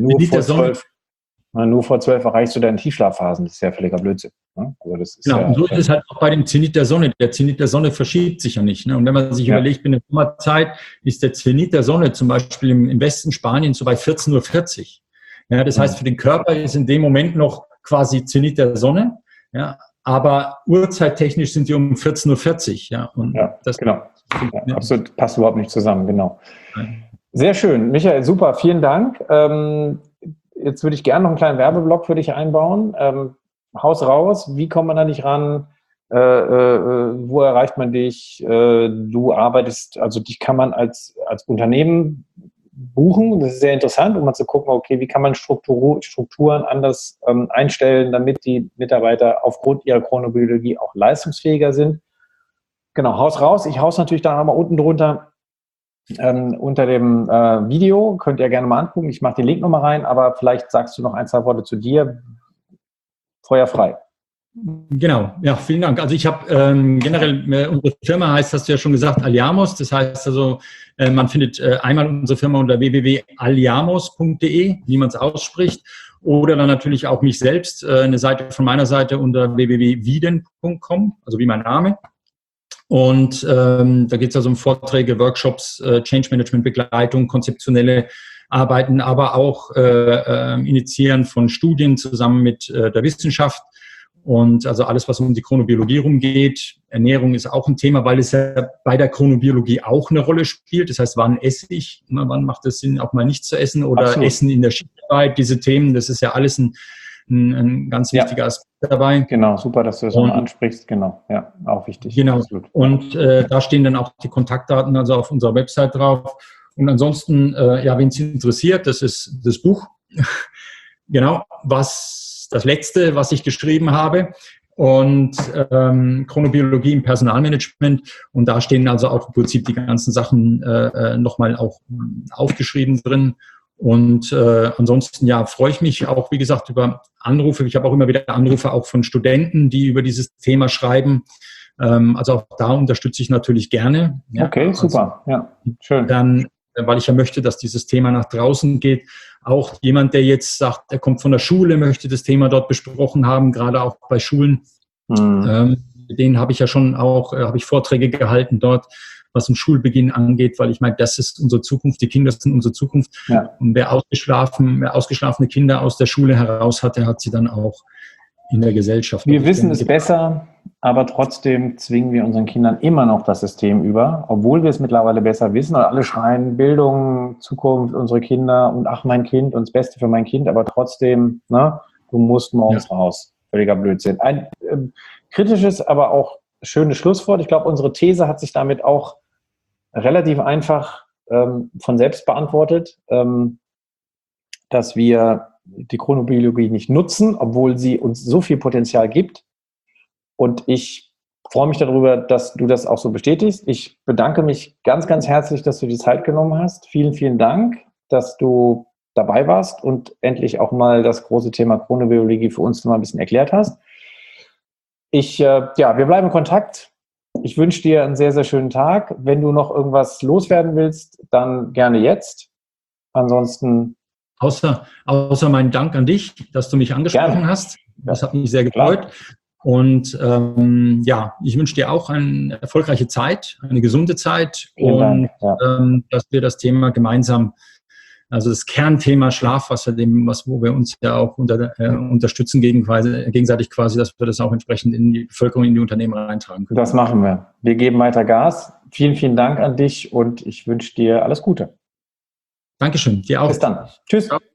nur vor 12 erreichst du deine Tiefschlafphasen. Das ist ja völliger Blödsinn. Ne? Also das ist und so ist es halt auch bei dem Zenit der Sonne. Der Zenit der Sonne verschiebt sich ja nicht. Ne? Und wenn man sich überlegt, in der Sommerzeit ist der Zenit der Sonne zum Beispiel im Westen Spaniens so bei 14:40 Uhr. Ja, das heißt, für den Körper ist in dem Moment noch quasi Zenit der Sonne. Ja, aber uhrzeittechnisch sind wir um 14:40 Uhr. Ja, und das genau. Ja, absolut, passt überhaupt nicht zusammen, genau. Sehr schön. Michael, super, vielen Dank. Jetzt würde ich gerne noch einen kleinen Werbeblock für dich einbauen. Haus raus, wie kommt man da nicht ran? Wo erreicht man dich? Du arbeitest, also dich kann man als Unternehmen buchen. Das ist sehr interessant, um mal zu gucken, okay, wie kann man Strukturen anders einstellen, damit die Mitarbeiter aufgrund ihrer Chronobiologie auch leistungsfähiger sind. Genau, Haus raus. Ich hau's natürlich dann nochmal unten drunter unter dem Video. Könnt ihr gerne mal angucken. Ich mache den Link nochmal rein, aber vielleicht sagst du noch ein, zwei Worte zu dir. Feuer frei. Genau, ja, vielen Dank. Also ich habe generell, unsere Firma heißt, hast du ja schon gesagt, Aliamos. Das heißt also, man findet einmal unsere Firma unter www.aliamos.de, wie man es ausspricht. Oder dann natürlich auch mich selbst, eine Seite von meiner Seite unter www.wieden.com, also wie mein Name. Und da geht es also um Vorträge, Workshops, Change Management Begleitung, konzeptionelle Arbeiten, aber auch Initiieren von Studien zusammen mit der Wissenschaft. Und also alles, was um die Chronobiologie rumgeht. Ernährung ist auch ein Thema, weil es ja bei der Chronobiologie auch eine Rolle spielt. Das heißt, wann esse ich? Wann macht es Sinn, auch mal nichts zu essen oder Absolut. Essen in der Schichtarbeit? Diese Themen, das ist ja alles ein ganz wichtiger Aspekt dabei. Genau, super, dass du das nochmal ansprichst. Genau, ja, auch wichtig. Genau. Absolut. Und da stehen dann auch die Kontaktdaten also auf unserer Website drauf. Und ansonsten, wen es interessiert, das ist das Buch. Genau, das letzte, was ich geschrieben habe, und Chronobiologie im Personalmanagement. Und da stehen also auch im Prinzip die ganzen Sachen nochmal auch aufgeschrieben drin. Und ansonsten, freue ich mich auch, wie gesagt, über Anrufe. Ich habe auch immer wieder Anrufe auch von Studenten, die über dieses Thema schreiben. Also auch da unterstütze ich natürlich gerne. Ja, okay, super. Also, ja, schön. Dann, weil ich ja möchte, dass dieses Thema nach draußen geht. Auch jemand, der jetzt sagt, er kommt von der Schule, möchte das Thema dort besprochen haben, gerade auch bei Schulen. Den habe ich ja schon auch, habe ich Vorträge gehalten dort, was den Schulbeginn angeht, weil ich meine, das ist unsere Zukunft, die Kinder sind unsere Zukunft. Ja. Und wer ausgeschlafene Kinder aus der Schule heraus hat, der hat sie dann auch in der Gesellschaft. Wir wissen es besser, aber trotzdem zwingen wir unseren Kindern immer noch das System über, obwohl wir es mittlerweile besser wissen. Und alle schreien Bildung, Zukunft, unsere Kinder und ach, mein Kind und das Beste für mein Kind, aber trotzdem, du musst morgens raus. Völliger Blödsinn. Ein kritisches, aber auch schönes Schlusswort. Ich glaube, unsere These hat sich damit auch relativ einfach von selbst beantwortet, dass wir die Chronobiologie nicht nutzen, obwohl sie uns so viel Potenzial gibt. Und ich freue mich darüber, dass du das auch so bestätigst. Ich bedanke mich ganz, ganz herzlich, dass du die Zeit genommen hast. Vielen, vielen Dank, dass du dabei warst und endlich auch mal das große Thema Chronobiologie für uns mal ein bisschen erklärt hast. Wir bleiben in Kontakt. Ich wünsche dir einen sehr, sehr schönen Tag. Wenn du noch irgendwas loswerden willst, dann gerne jetzt. Ansonsten Außer meinen Dank an dich, dass du mich angesprochen hast. Das hat mich sehr gefreut. Klar. Und ich wünsche dir auch eine erfolgreiche Zeit, eine gesunde Zeit. Vielen Dank, dass wir das Thema gemeinsam, also das Kernthema Schlaf, wo wir uns ja auch unterstützen gegenseitig quasi, dass wir das auch entsprechend in die Bevölkerung, in die Unternehmen reintragen können. Das machen wir. Wir geben weiter Gas. Vielen, vielen Dank an dich und ich wünsche dir alles Gute. Dankeschön, dir auch. Bis dann. Tschüss. Ciao.